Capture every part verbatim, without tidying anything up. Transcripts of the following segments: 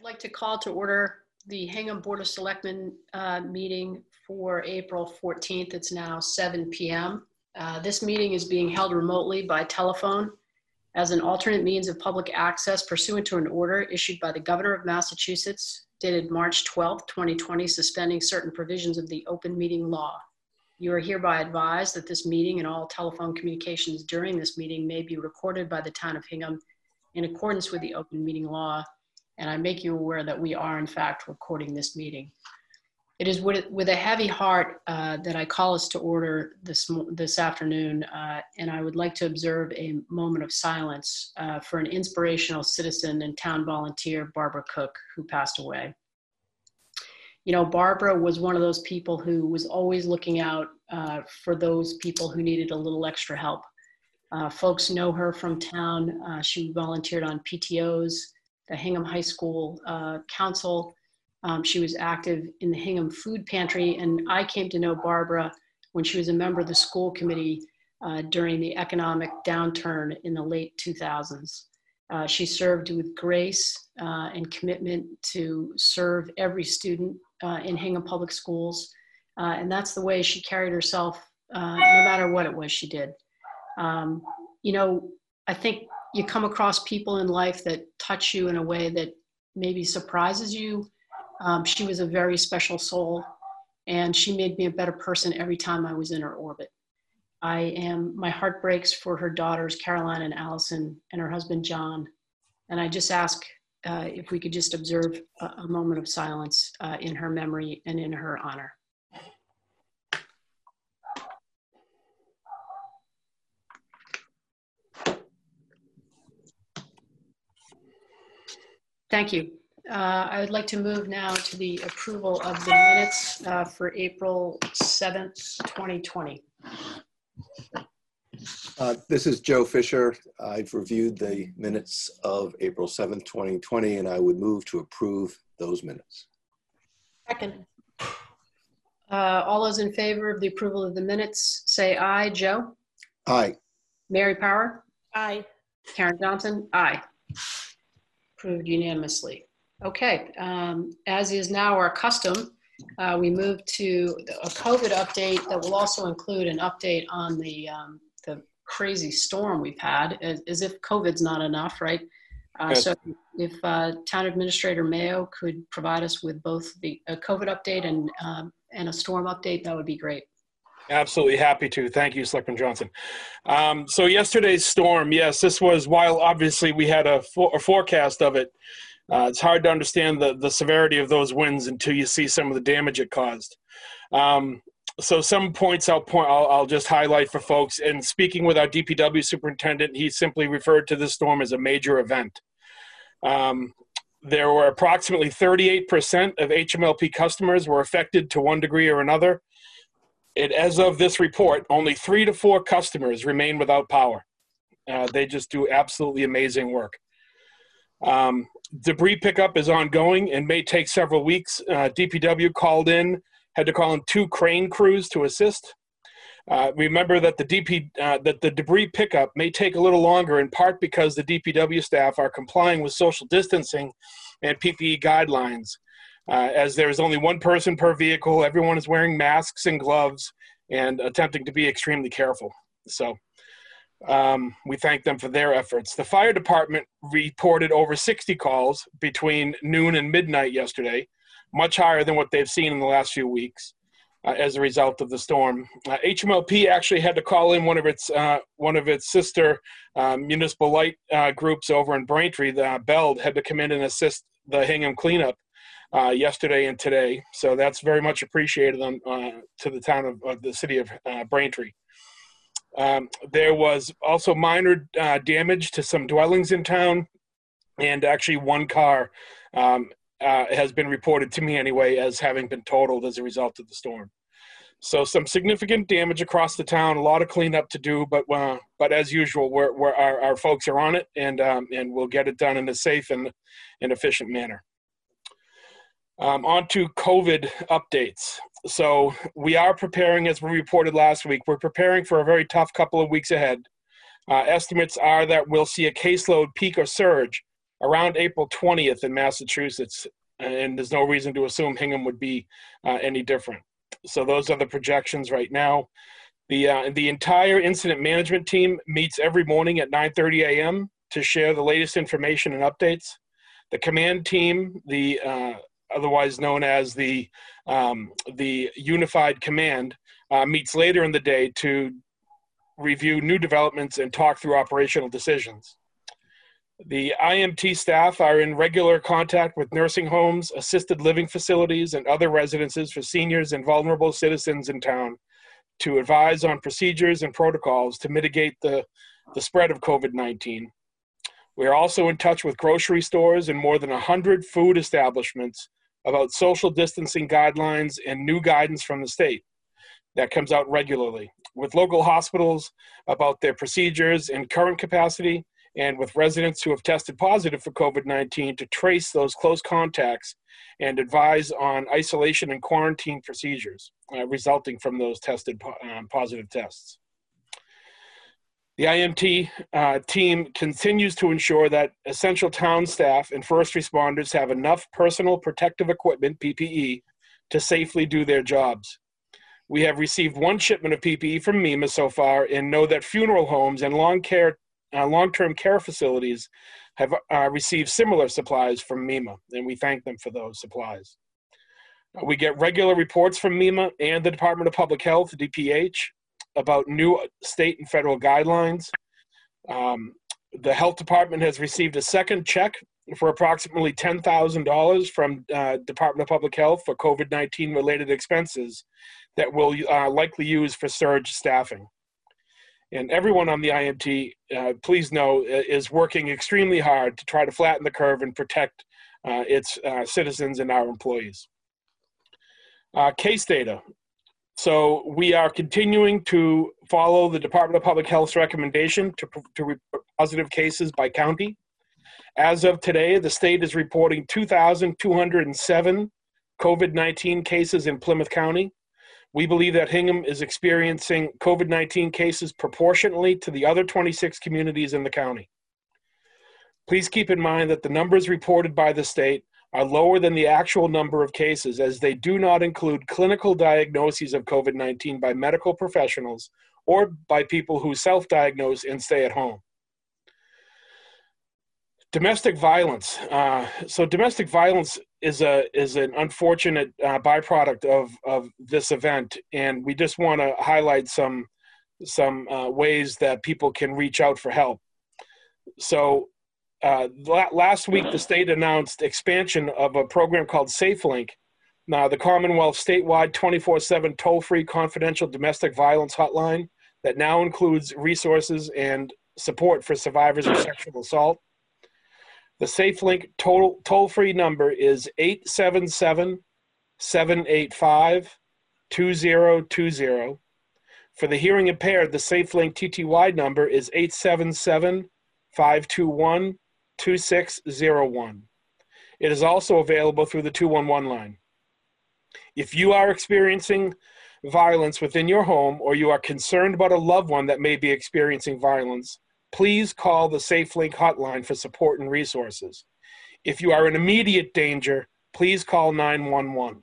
like to call to order the Hingham Board of Selectmen uh, meeting for April fourteenth. It's now seven p m Uh, this meeting is being held remotely by telephone as an alternate means of public access pursuant to an order issued by the Governor of Massachusetts dated March twelfth, twenty twenty, suspending certain provisions of the open meeting law. You are hereby advised that this meeting and all telephone communications during this meeting may be recorded by the town of Hingham in accordance with the open meeting law, and I make you aware that we are in fact recording this meeting. It is with, with a heavy heart uh, that I call us to order this, this afternoon, uh, and I would like to observe a moment of silence uh, for an inspirational citizen and town volunteer, Barbara Cook, who passed away. You know, Barbara was one of those people who was always looking out uh, for those people who needed a little extra help. Uh, folks know her from town. Uh, she volunteered on P T Os, the Hingham High School uh, Council. Um, she was active in the Hingham Food Pantry, and I came to know Barbara when she was a member of the school committee uh, during the economic downturn in the late two thousands. Uh, she served with grace uh, and commitment to serve every student uh, in Hingham Public Schools, uh, and that's the way she carried herself uh, no matter what it was she did. Um, you know, I think you come across people in life that touch you in a way that maybe surprises you. Um, she was a very special soul, and she made me a better person every time I was in her orbit. I am, my heart breaks for her daughters, Caroline and Allison, and her husband, John. And I just ask uh, if we could just observe a, a moment of silence uh, in her memory and in her honor. Thank you. Uh, I would like to move now to the approval of the minutes uh, for April seventh, twenty twenty. Uh, this is Joe Fisher. I've reviewed the minutes of April seventh, twenty twenty, and I would move to approve those minutes. Second. Uh, all those in favor of the approval of the minutes, say aye. Joe? Aye. Mary Power? Aye. Karen Johnson? Aye. Approved unanimously. Okay, um, as is now our custom, uh, we move to a COVID update that will also include an update on the, um, the crazy storm we've had, as, as if COVID's not enough, right? Uh, so if uh, Town Administrator Mayo could provide us with both the a COVID update and, um, and a storm update, that would be great. Absolutely happy to. Thank you, Selectman Johnson. Um, so yesterday's storm, yes, this was, while obviously we had a, for, a forecast of it, uh, it's hard to understand the, the severity of those winds until you see some of the damage it caused. Um, so some points I'll, point, I'll, I'll just highlight for folks. And speaking with our D P W superintendent, he simply referred to this storm as a major event. Um, there were approximately thirty-eight percent of H M L P customers were affected to one degree or another. It, as of this report, only three to four customers remain without power. Uh, they just do absolutely amazing work. Um, debris pickup is ongoing and may take several weeks. Uh, D P W called in, had to call in two crane crews to assist. Uh, remember that the D P uh, that the debris pickup may take a little longer, in part because the D P W staff are complying with social distancing and P P E guidelines. Uh, as there is only one person per vehicle, everyone is wearing masks and gloves and attempting to be extremely careful. So um, we thank them for their efforts. The fire department reported over sixty calls between noon and midnight yesterday, much higher than what they've seen in the last few weeks uh, as a result of the storm. Uh, H M L P actually had to call in one of its uh, one of its sister uh, municipal light uh, groups over in Braintree. The uh, Beld had to come in and assist the Hingham cleanup Uh, yesterday and today, so that's very much appreciated on, uh, to the town of, of the city of uh, Braintree. Um, there was also minor uh, damage to some dwellings in town, and actually one car um, uh, has been reported to me anyway as having been totaled as a result of the storm. So some significant damage across the town, a lot of cleanup to do, but uh, but as usual, we're, we're, our, our folks are on it, and um, and we'll get it done in a safe and, and efficient manner. Um, on to COVID updates. So we are preparing, as we reported last week, we're preparing for a very tough couple of weeks ahead. Uh, estimates are that we'll see a caseload peak or surge around April twentieth in Massachusetts, and there's no reason to assume Hingham would be uh, any different. So those are the projections right now. The, uh, the entire incident management team meets every morning at nine thirty a m to share the latest information and updates. The command team, the uh, otherwise known as the, um, the Unified Command, uh, meets later in the day to review new developments and talk through operational decisions. The I M T staff are in regular contact with nursing homes, assisted living facilities, and other residences for seniors and vulnerable citizens in town to advise on procedures and protocols to mitigate the, the spread of COVID nineteen. We are also in touch with grocery stores and more than one hundred food establishments about social distancing guidelines and new guidance from the state that comes out regularly, with local hospitals about their procedures and current capacity, and with residents who have tested positive for COVID nineteen to trace those close contacts and advise on isolation and quarantine procedures uh, resulting from those tested po um, positive tests. The I M T uh, team continues to ensure that essential town staff and first responders have enough personal protective equipment, P P E, to safely do their jobs. We have received one shipment of P P E from MEMA so far and know that funeral homes and long care, uh, long-term care facilities have uh, received similar supplies from MEMA, and we thank them for those supplies. Uh, we get regular reports from MEMA and the Department of Public Health, D P H, about new state and federal guidelines. Um, the health department has received a second check for approximately ten thousand dollars from uh, Department of Public Health for COVID nineteen related expenses that we'll uh, likely use for surge staffing. And everyone on the I M T, uh, please know, is working extremely hard to try to flatten the curve and protect uh, its uh, citizens and our employees. Uh, case data. So we are continuing to follow the Department of Public Health's recommendation to, to report positive cases by county. As of today, the state is reporting two thousand two hundred seven COVID nineteen cases in Plymouth County. We believe that Hingham is experiencing COVID nineteen cases proportionately to the other twenty-six communities in the county. Please keep in mind that the numbers reported by the state are lower than the actual number of cases, as they do not include clinical diagnoses of COVID nineteen by medical professionals or by people who self-diagnose and stay at home. Domestic violence. Uh, so domestic violence is a is an unfortunate uh, byproduct of of this event, and we just want to highlight some some uh, ways that people can reach out for help. So uh, last week, the state announced expansion of a program called SafeLink. Now, the Commonwealth statewide twenty-four seven toll-free confidential domestic violence hotline that now includes resources and support for survivors of sexual assault. The SafeLink total toll-free number is eight seven seven, seven eight five, two zero two zero. For the hearing impaired, the SafeLink T T Y number is eight seven seven, five two one, two six zero one. It is also available through the two one one line. If you are experiencing violence within your home, or you are concerned about a loved one that may be experiencing violence, please call the SafeLink hotline for support and resources. If you are in immediate danger, please call nine one one.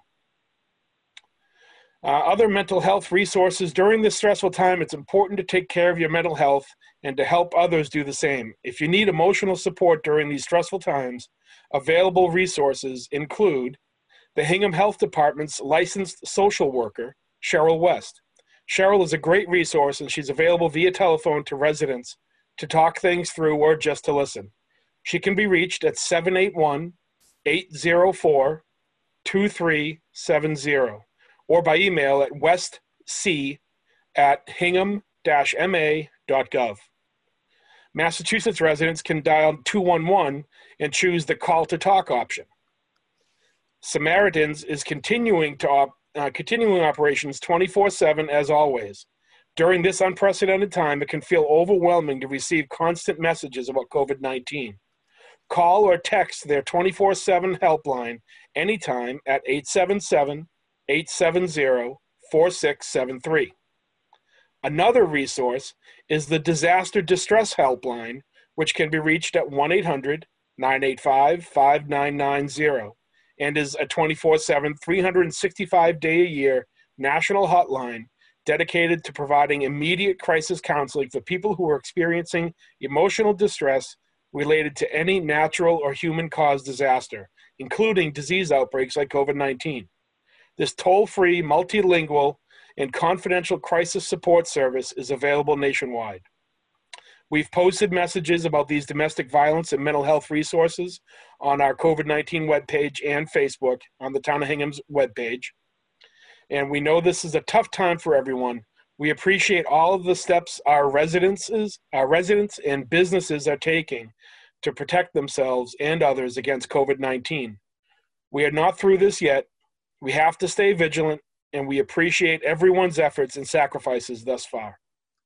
Uh, other mental health resources. During this stressful time, it's important to take care of your mental health and to help others do the same. If you need emotional support during these stressful times, available resources include the Hingham Health Department's licensed social worker, Cheryl West. Cheryl is a great resource, and she's available via telephone to residents to talk things through or just to listen. She can be reached at seven eight one, eight zero four, two three seven zero or by email at westc at hingham dash m a dot gov. Massachusetts residents can dial two one one and choose the call to talk option. Samaritans is continuing to op uh, continuing operations twenty-four seven as always. During this unprecedented time, it can feel overwhelming to receive constant messages about COVID nineteen. Call or text their twenty-four seven helpline anytime at eight seven seven, eight seven zero, four six seven three. Another resource is the Disaster Distress Helpline, which can be reached at one eight hundred, nine eight five, five nine nine zero and is a twenty-four seven, three hundred sixty-five day a year national hotline dedicated to providing immediate crisis counseling for people who are experiencing emotional distress related to any natural or human-caused disaster, including disease outbreaks like COVID nineteen. This toll-free, multilingual, and confidential crisis support service is available nationwide. We've posted messages about these domestic violence and mental health resources on our COVID nineteen webpage and Facebook on the Town of Hingham's webpage. And we know this is a tough time for everyone. We appreciate all of the steps our residences, our residents and businesses are taking to protect themselves and others against COVID nineteen. We are not through this yet. We have to stay vigilant, and we appreciate everyone's efforts and sacrifices thus far.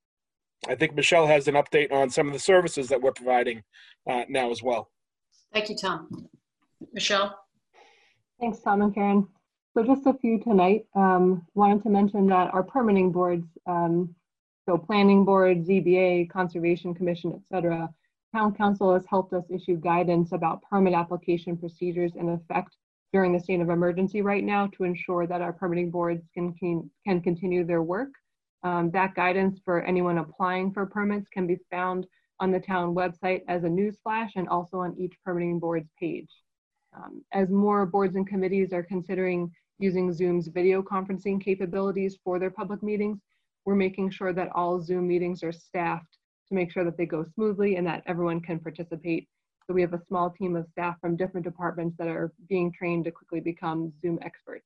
I think Michelle has an update on some of the services that we're providing uh, now as well. Thank you, Tom. Michelle? Thanks, Tom and Karen. So just a few tonight. Um, wanted to mention that our permitting boards, um, so planning board, Z B A, Conservation Commission, et cetera, Town Council has helped us issue guidance about permit application procedures in effect during the state of emergency right now to ensure that our permitting boards can, can, can continue their work. Um, that guidance for anyone applying for permits can be found on the town website as a newsflash and also on each permitting board's page. Um, as more boards and committees are considering using Zoom's video conferencing capabilities for their public meetings, we're making sure that all Zoom meetings are staffed to make sure that they go smoothly and that everyone can participate. So we have a small team of staff from different departments that are being trained to quickly become Zoom experts.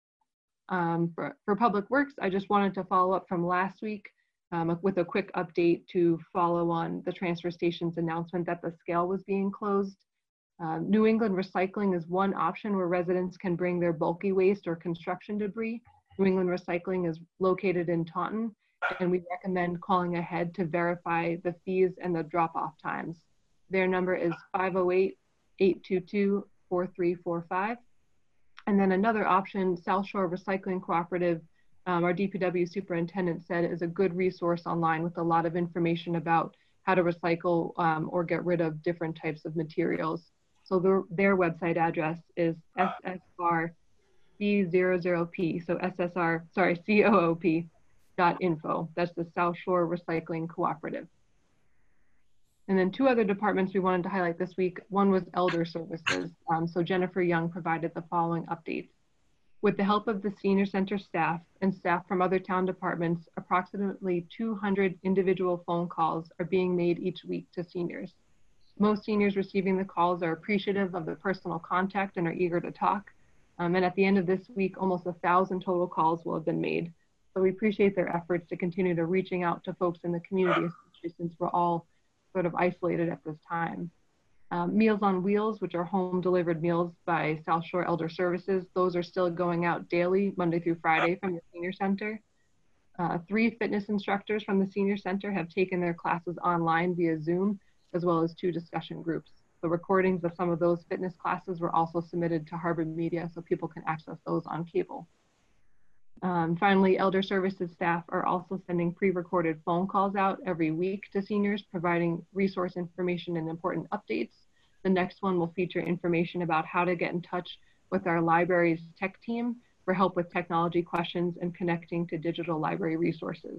Um, for, for Public Works, I just wanted to follow up from last week um, with a quick update to follow on the transfer station's announcement that the scale was being closed. Uh, New England Recycling is one option where residents can bring their bulky waste or construction debris. New England Recycling is located in Taunton, and we recommend calling ahead to verify the fees and the drop-off times. Their number is five oh eight, eight two two, four three four five. And then another option, South Shore Recycling Cooperative, um, our D P W superintendent said is a good resource online with a lot of information about how to recycle um, or get rid of different types of materials. So their, their website address is S S R C zero zero P, so S S R, sorry, C O O P dot info. That's the South Shore Recycling Cooperative. And then two other departments we wanted to highlight this week. One was Elder Services. Um, so Jennifer Young provided the following updates. With the help of the senior center staff and staff from other town departments, approximately two hundred individual phone calls are being made each week to seniors. Most seniors receiving the calls are appreciative of the personal contact and are eager to talk. Um, and at the end of this week, almost a thousand total calls will have been made. So we appreciate their efforts to continue to reaching out to folks in the community, especially since we're all sort of isolated at this time. Um, Meals on Wheels, which are home delivered meals by South Shore Elder Services, those are still going out daily, Monday through Friday from the senior center. Uh, three fitness instructors from the senior center have taken their classes online via Zoom, as well as two discussion groups. The recordings of some of those fitness classes were also submitted to Harvard Media so people can access those on cable. Um, finally, Elder Services staff are also sending pre-recorded phone calls out every week to seniors, providing resource information and important updates. The next one will feature information about how to get in touch with our library's tech team for help with technology questions and connecting to digital library resources,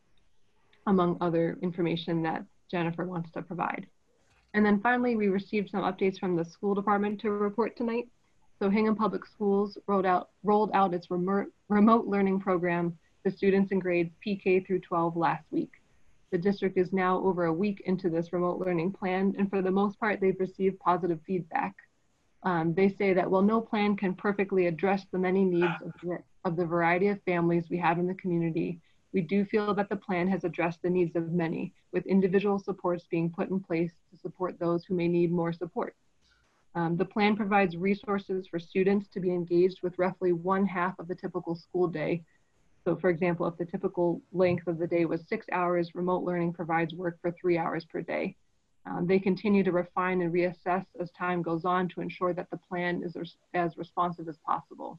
among other information that Jennifer wants to provide. And then finally, we received some updates from the school department to report tonight. So Hingham Public Schools rolled out, rolled out its remote, remote learning program to students in grades P K through twelve last week. The district is now over a week into this remote learning plan, and for the most part, they've received positive feedback. Um, they say that while no plan can perfectly address the many needs of the, of the variety of families we have in the community, we do feel that the plan has addressed the needs of many, with individual supports being put in place to support those who may need more support. Um, the plan provides resources for students to be engaged with roughly one half of the typical school day. So for example, if the typical length of the day was six hours, remote learning provides work for three hours per day. Um, they continue to refine and reassess as time goes on to ensure that the plan is res- as responsive as possible.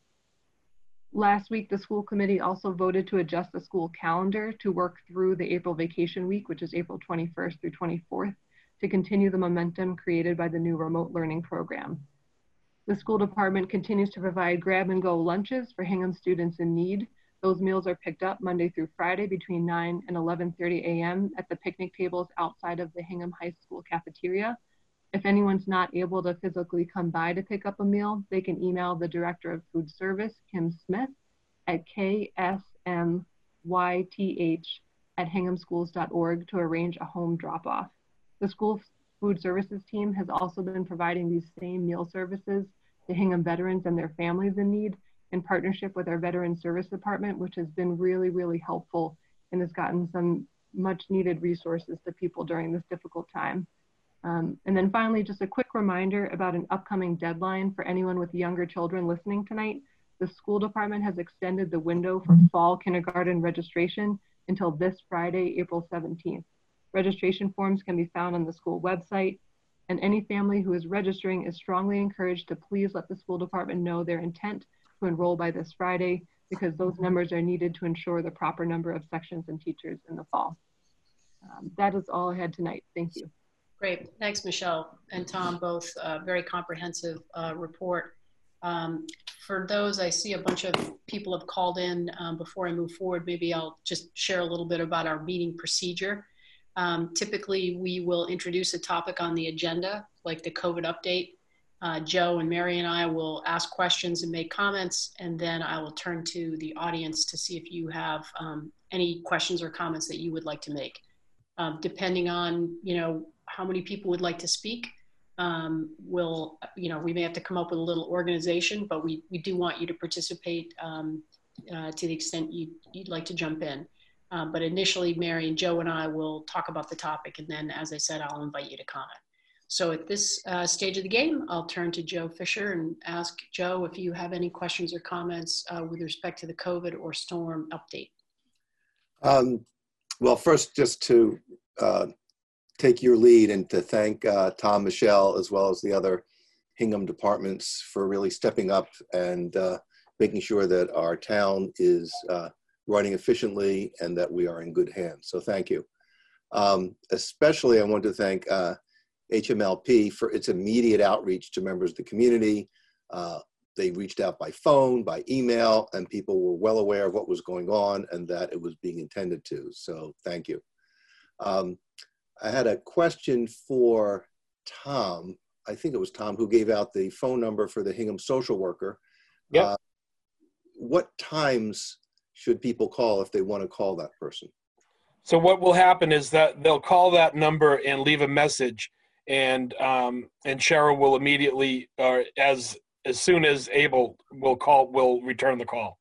Last week, the school committee also voted to adjust the school calendar to work through the April vacation week, which is April twenty-first through twenty-fourth. to continue the momentum created by the new remote learning program. The school department continues to provide grab-and-go lunches for Hingham students in need. Those meals are picked up Monday through Friday between nine and eleven thirty a m at the picnic tables outside of the Hingham High School cafeteria. If anyone's not able to physically come by to pick up a meal, they can email the Director of Food Service, Kim Smith, at k s m y t h at hingham schools dot org to arrange a home drop-off. The school food services team has also been providing these same meal services to Hingham veterans and their families in need in partnership with our Veteran Service Department, which has been really, really helpful and has gotten some much needed resources to people during this difficult time. Um, and then finally, just a quick reminder about an upcoming deadline for anyone with younger children listening tonight. The school department has extended the window for fall kindergarten registration until this Friday, April seventeenth. Registration forms can be found on the school website, and any family who is registering is strongly encouraged to please let the school department know their intent to enroll by this Friday, because those numbers are needed to ensure the proper number of sections and teachers in the fall. Um, that is all I had tonight. Thank you. Great. Thanks, Michelle and Tom, both uh, very comprehensive uh, report. Um, for those, I see a bunch of people have called in. Um, before I move forward, maybe I'll just share a little bit about our meeting procedure. Um, typically, we will introduce a topic on the agenda, like the COVID update. Uh, Joe and Mary and I will ask questions and make comments, and then I will turn to the audience to see if you have um, any questions or comments that you would like to make. Um, depending on, you know, how many people would like to speak, um, we'll, you know, we may have to come up with a little organization, but we, we do want you to participate um, uh, to the extent you, you'd like to jump in. Um, but initially, Mary and Joe and I will talk about the topic, and then, as I said, I'll invite you to comment. So at this uh, stage of the game, I'll turn to Joe Fisher and ask Joe if you have any questions or comments uh, with respect to the COVID or storm update. Um, well, first, just to uh, take your lead and to thank uh, Tom, Michelle, as well as the other Hingham departments for really stepping up and uh, making sure that our town is uh, running efficiently and that we are in good hands. So thank you. Um, especially, I want to thank uh, H M L P for its immediate outreach to members of the community. Uh, they reached out by phone, by email, and people were well aware of what was going on and that it was being attended to. So thank you. Um, I had a question for Tom. I think it was Tom who gave out the phone number for the Hingham social worker. Yep. Uh, what times should people call if they want to call that person? So what will happen is that they'll call that number and leave a message, and um, and Cheryl will immediately, or uh, as as soon as able, will call, will return the call.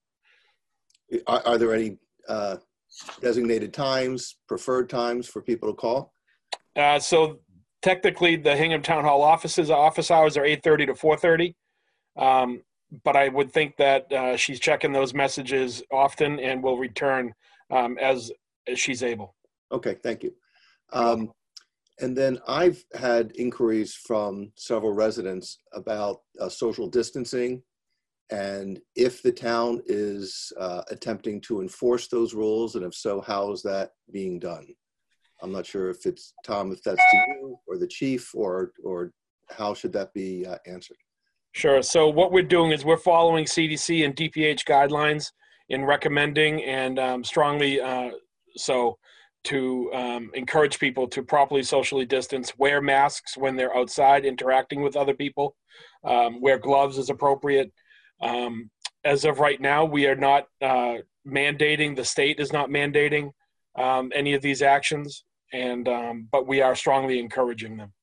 Are, are there any uh, designated times, preferred times for people to call? Uh, so technically, the Hingham Town Hall offices office hours are eight thirty to four thirty. Um, but I would think that uh, she's checking those messages often and will return um, as, as she's able. Okay, thank you. Um, and then I've had inquiries from several residents about uh, social distancing and if the town is uh, attempting to enforce those rules, and if so, how is that being done? I'm not sure if it's, Tom, if that's to you or the chief, or, or how should that be uh, answered? Sure. So what we're doing is we're following C D C and D P H guidelines in recommending and um, strongly uh, so to um, encourage people to properly socially distance, wear masks when they're outside interacting with other people, um, wear gloves as appropriate. Um, as of right now, we are not uh, mandating, the state is not mandating um, any of these actions, and um, but we are strongly encouraging them.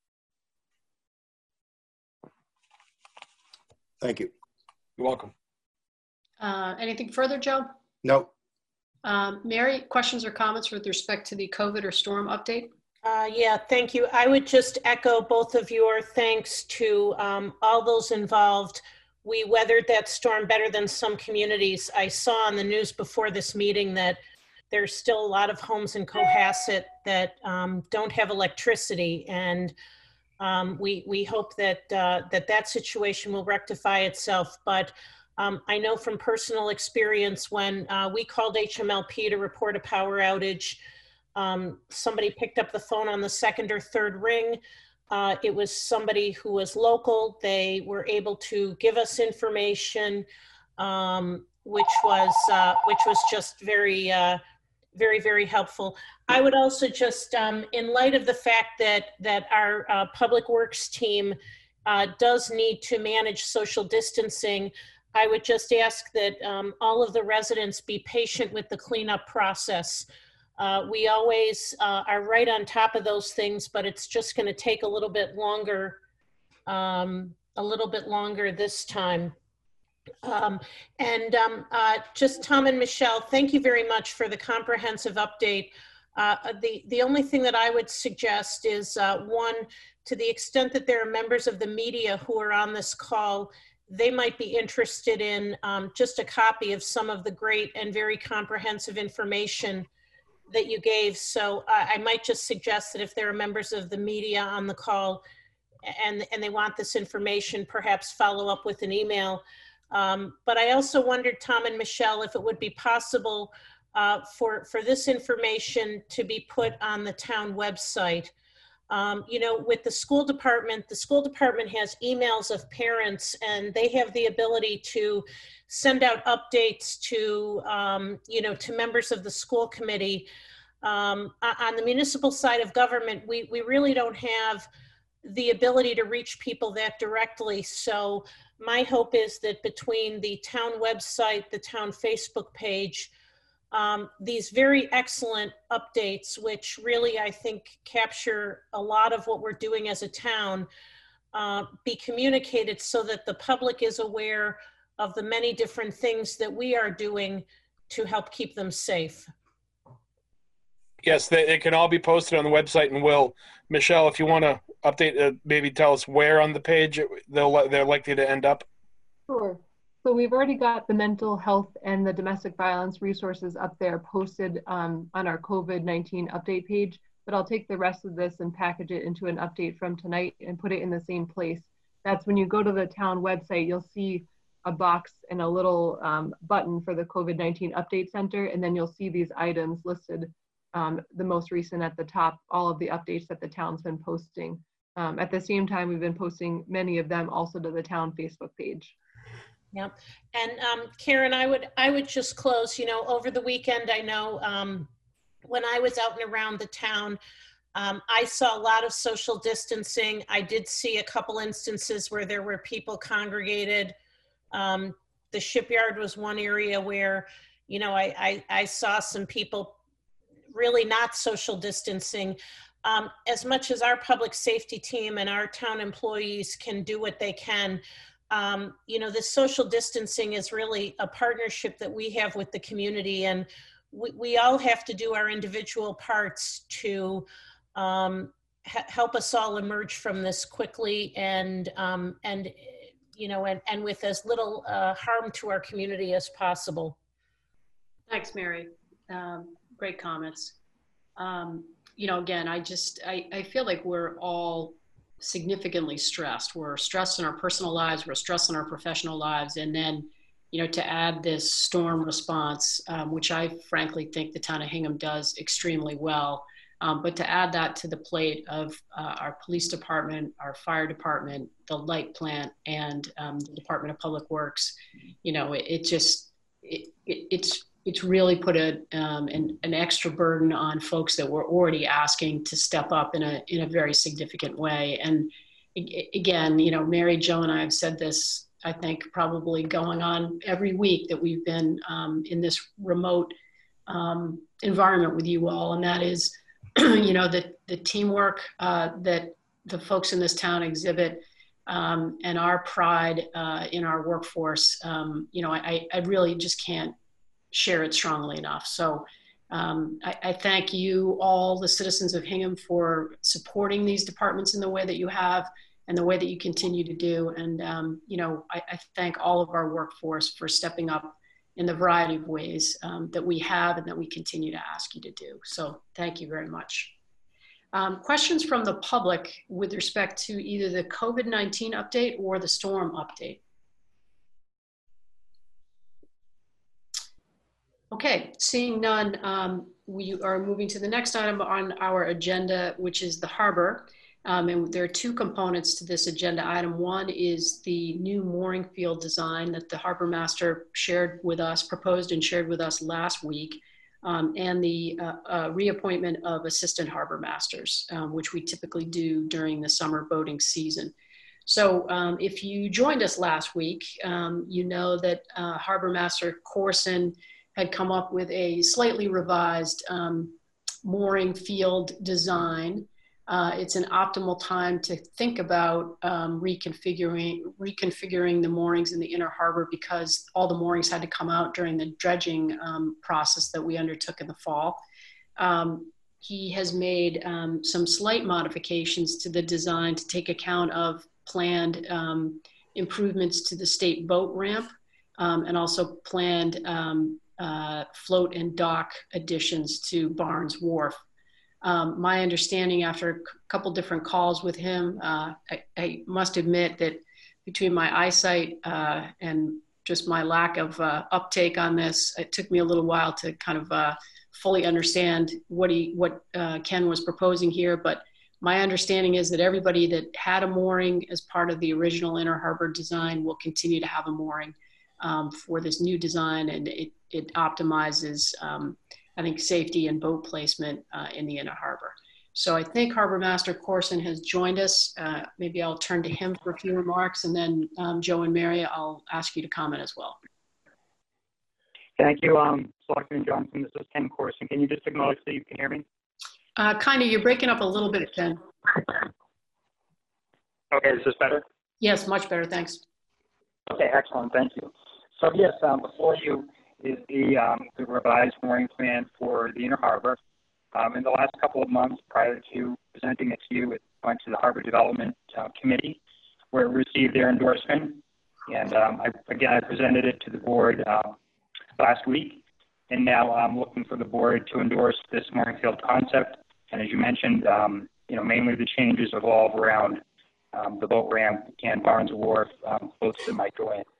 Thank you. You're welcome. Uh, anything further, Joe? No. Um, Mary, questions or comments with respect to the COVID or storm update? Uh, yeah, thank you. I would just echo both of your thanks to um, all those involved. We weathered that storm better than some communities. I saw on the news before this meeting that there's still a lot of homes in Cohasset that um, don't have electricity, and um, we we hope that uh, that that situation will rectify itself. But um, I know from personal experience, when uh, we called H M L P to report a power outage, Um, somebody picked up the phone on the second or third ring. Uh, it was somebody who was local. They were able to give us information, um, which was uh, which was just very, uh, very, very helpful. I would also just, um, in light of the fact that that our uh, Public Works team uh, does need to manage social distancing, I would just ask that um, all of the residents be patient with the cleanup process. Uh, we always uh, are right on top of those things, but it's just going to take a little bit longer, um, a little bit longer this time. Um, and um, uh, just Tom and Michelle, thank you very much for the comprehensive update. Uh, the, the only thing that I would suggest is uh, one, to the extent that there are members of the media who are on this call, they might be interested in um, just a copy of some of the great and very comprehensive information that you gave. So uh, I might just suggest that if there are members of the media on the call and, and they want this information, perhaps follow up with an email. Um, but I also wondered, Tom and Michelle, if it would be possible uh, for, for this information to be put on the town website. Um, you know, with the school department, the school department has emails of parents and they have the ability to send out updates to, um, you know, to members of the school committee. Um, on the municipal side of government, we, we really don't have the ability to reach people that directly. So my hope is that between the town website, the town Facebook page, um, these very excellent updates, which really I think capture a lot of what we're doing as a town, uh, be communicated so that the public is aware of the many different things that we are doing to help keep them safe. Yes, they, it can all be posted on the website, and will, Michelle, if you want to update, uh, maybe tell us where on the page they'll, they're likely to end up. Sure. So we've already got the mental health and the domestic violence resources up there posted um, on our COVID nineteen update page, but I'll take the rest of this and package it into an update from tonight and put it in the same place. That's when you go to the town website, you'll see a box and a little um, button for the COVID nineteen update center, and then you'll see these items listed, um, the most recent at the top, all of the updates that the town's been posting. Um, at the same time, we've been posting many of them also to the town Facebook page. Yeah, and um, Karen, I would I would just close. You know, over the weekend, I know um, when I was out and around the town, um, I saw a lot of social distancing. I did see a couple instances where there were people congregated. Um, the shipyard was one area where, you know, I I, I saw some people really not social distancing. Um, as much as our public safety team and our town employees can do what they can. Um, you know, this social distancing is really a partnership that we have with the community, and we, we all have to do our individual parts to um, help us all emerge from this quickly and, um, and you know, and, and with as little uh, harm to our community as possible. Thanks, Mary. Um, great comments. Um, you know, again, I just, I, I feel like we're all significantly stressed. We're stressed in our personal lives, we're stressed in our professional lives, and then, you know, to add this storm response, um, which I frankly think the town of Hingham does extremely well, um, but to add that to the plate of uh, our police department, our fire department, the light plant, and um, the Department of Public Works, you know, it, it just, it, it, it's it's really put a, um, an, an extra burden on folks that were already asking to step up in a, in a very significant way. And again, you know, Mary Jo and I have said this, I think probably going on every week that we've been um, in this remote um, environment with you all. And that is, you know, the, the teamwork uh, that the folks in this town exhibit um, and our pride uh, in our workforce. Um, you know, I, I really just can't share it strongly enough. So um, I, I thank you all, the citizens of Hingham, for supporting these departments in the way that you have and the way that you continue to do. And, um, you know, I, I thank all of our workforce for stepping up in the variety of ways um, that we have and that we continue to ask you to do. So thank you very much. Um, questions from the public with respect to either the COVID nineteen update or the storm update? Okay, seeing none, um, we are moving to the next item on our agenda, which is the harbor. Um, and there are two components to this agenda item. One is the new mooring field design that the harbor master shared with us, proposed and shared with us last week, um, and the uh, uh, reappointment of assistant harbor masters, um, which we typically do during the summer boating season. So um, if you joined us last week, um, you know that uh, Harbor Master Corson had come up with a slightly revised um, mooring field design. Uh, it's an optimal time to think about um, reconfiguring, reconfiguring the moorings in the inner harbor because all the moorings had to come out during the dredging um, process that we undertook in the fall. Um, he has made um, some slight modifications to the design to take account of planned um, improvements to the state boat ramp um, and also planned um, uh, float and dock additions to Barnes Wharf. Um, my understanding after a couple different calls with him, uh, I, I must admit that between my eyesight uh, and just my lack of uh, uptake on this, it took me a little while to kind of uh, fully understand what he, what uh, Ken was proposing here. But my understanding is that everybody that had a mooring as part of the original inner harbor design will continue to have a mooring um, for this new design, and it, it optimizes, um, I think, safety and boat placement uh, in the inner harbor. So I think Harbor Master Corson has joined us. Uh, maybe I'll turn to him for a few remarks, and then um, Joe and Mary, I'll ask you to comment as well. Thank you, um, Selectman Johnson. This is Ken Corson. Can you just acknowledge that you can hear me? Uh, kind of, you're breaking up a little bit, Ken. Okay, is this better? Yes, much better, thanks. Okay, excellent, thank you. So yes, um, before you is the, um, the revised mooring plan for the inner harbor. Um, in the last couple of months prior to presenting it to you, it went to the Harbor Development uh, Committee where it received their endorsement. And um, I, again, I presented it to the board uh, last week. And now I'm looking for the board to endorse this mooring field concept. And as you mentioned, um, you know, mainly the changes evolve around um, the boat ramp and Barnes Wharf um, close to the micro lane.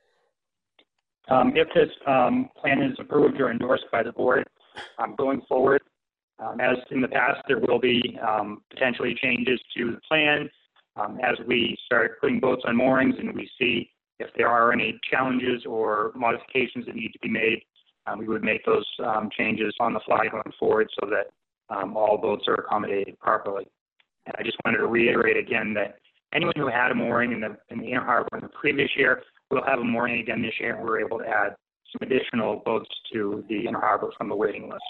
Um, if this um, plan is approved or endorsed by the board um, going forward, um, as in the past, there will be um, potentially changes to the plan um, as we start putting boats on moorings and we see if there are any challenges or modifications that need to be made. Um, we would make those um, changes on the fly going forward so that um, all boats are accommodated properly. And I just wanted to reiterate again that anyone who had a mooring in the, in the inner harbor in the previous year will have a mooring again this year, and we're able to add some additional boats to the inner harbor from the waiting list.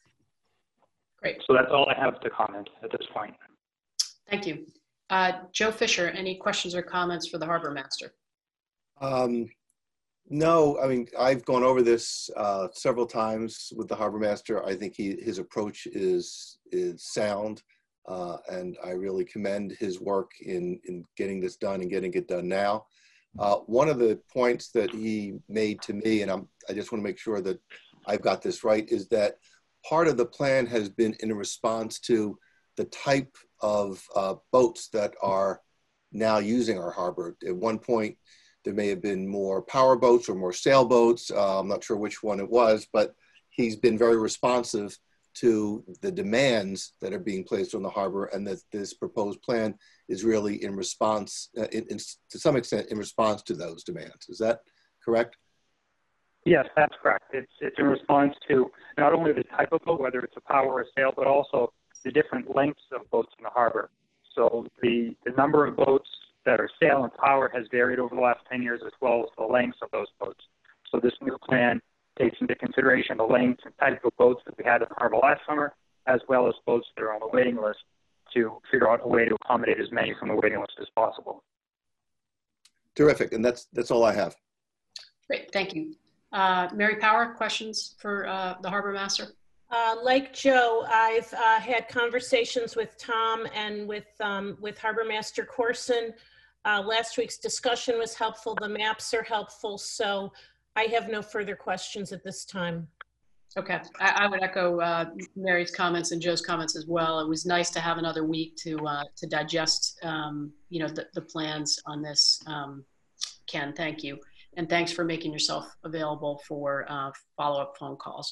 Great. So that's all I have to comment at this point. Thank you. Uh, Joe Fisher, any questions or comments for the Harbor Master? Um, no, I mean, I've gone over this uh, several times with the Harbor Master. I think he, his approach is, is sound, uh, and I really commend his work in, in getting this done and getting it done now. Uh, one of the points that he made to me, and I'm, I just want to make sure that I've got this right, is that part of the plan has been in response to the type of uh, boats that are now using our harbor. At one point, there may have been more power boats or more sailboats. Uh, I'm not sure which one it was, but he's been very responsive to the demands that are being placed on the harbor, and that this proposed plan is really in response, uh, in, in, to some extent, in response to those demands. Is that correct? Yes, that's correct. It's, it's in response to not only the type of boat, whether it's a power or a sail, but also the different lengths of boats in the harbor. So the, the number of boats that are sail and power has varied over the last ten years, as well as the lengths of those boats. So this new plan takes into consideration the length and type of boats that we had in the harbor last summer, as well as boats that are on the waiting list, to figure out a way to accommodate as many from the waiting list as possible. Terrific, and that's that's all I have. Great, thank you. Uh, Mary Power, questions for uh, the Harbor Master? Uh, like Joe, I've uh, had conversations with Tom and with, um, with Harbor Master Corson. Uh, last week's discussion was helpful. The maps are helpful. So I have no further questions at this time. Okay, I, I would echo uh, Mary's comments and Joe's comments as well. It was nice to have another week to uh, to digest, um, you know, the, the plans on this. Um, Ken, thank you. And thanks for making yourself available for uh, follow-up phone calls.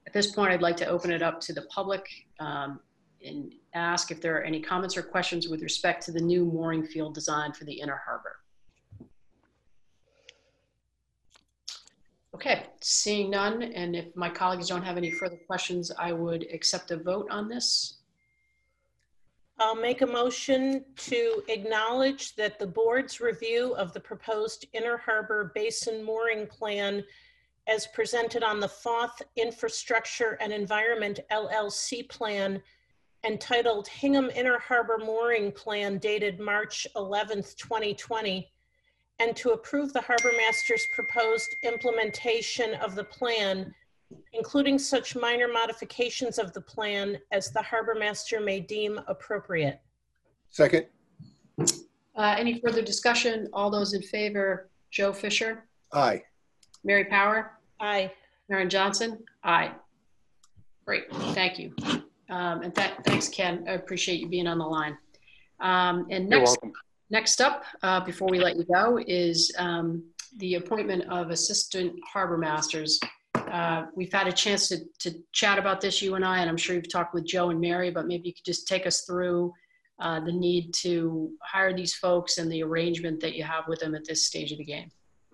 At this point, I'd like to open it up to the public um, and ask if there are any comments or questions with respect to the new mooring field design for the Inner Harbor. Okay, seeing none, and if my colleagues don't have any further questions, I would accept a vote on this. I'll make a motion to acknowledge that the board's review of the proposed Inner Harbor Basin Mooring Plan as presented on the Foth Infrastructure and Environment L L C plan entitled Hingham Inner Harbor Mooring Plan dated March eleventh, twenty twenty, and to approve the Harbor Master's proposed implementation of the plan, including such minor modifications of the plan as the Harbor Master may deem appropriate. Second. Uh, any further discussion? All those in favor, Joe Fisher, Aye. Mary Power, Aye. Karen Johnson, aye. Great, thank you. Um, and th thanks, Ken. I appreciate you being on the line. Um, and You're next, welcome. next up, uh, before we let you go, is um, the appointment of Assistant Harbor Masters. Uh, we've had a chance to, to chat about this, you and I, and I'm sure you've talked with Joe and Mary, but maybe you could just take us through uh, the need to hire these folks and the arrangement that you have with them at this stage of the game.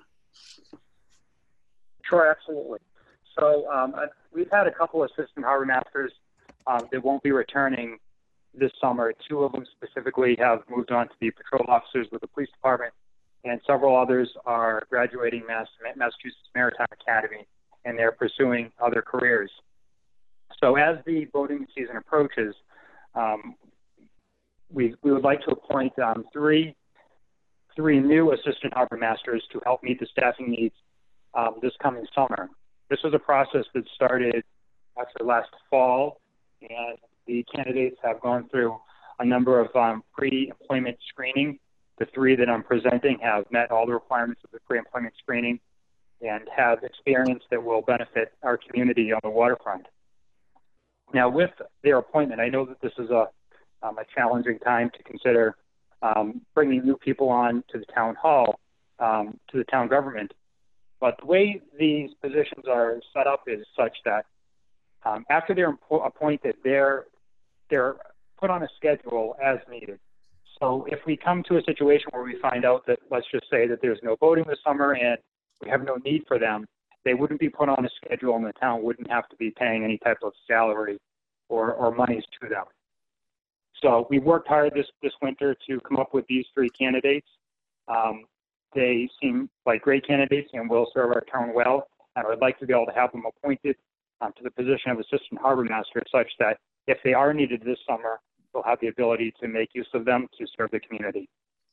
Sure, absolutely. So um, we've had a couple of assistant harbor masters um, that won't be returning this summer. Two of them specifically have moved on to be patrol officers with the police department, and several others are graduating Mass Massachusetts Maritime Academy, and they're pursuing other careers. So as the boating season approaches, um, we, we would like to appoint um, three, three new assistant harbor masters to help meet the staffing needs um, this coming summer. This was a process that started actually last fall, and the candidates have gone through a number of um, pre-employment screening. The three that I'm presenting have met all the requirements of the pre-employment screening and have experience that will benefit our community on the waterfront. Now, with their appointment, I know that this is a, um, a challenging time to consider um, bringing new people on to the town hall, um, to the town government. But the way these positions are set up is such that um, after they're appointed, they're, they're put on a schedule as needed. So if we come to a situation where we find out that, let's just say that there's no boating this summer and we have no need for them, they wouldn't be put on a schedule and the town wouldn't have to be paying any type of salary or, or monies to them. So we worked hard this, this winter to come up with these three candidates. Um, they seem like great candidates and will serve our town well. And I would like to be able to have them appointed um, to the position of Assistant Harbor Master such that if they are needed this summer, they'll have the ability to make use of them to serve the community.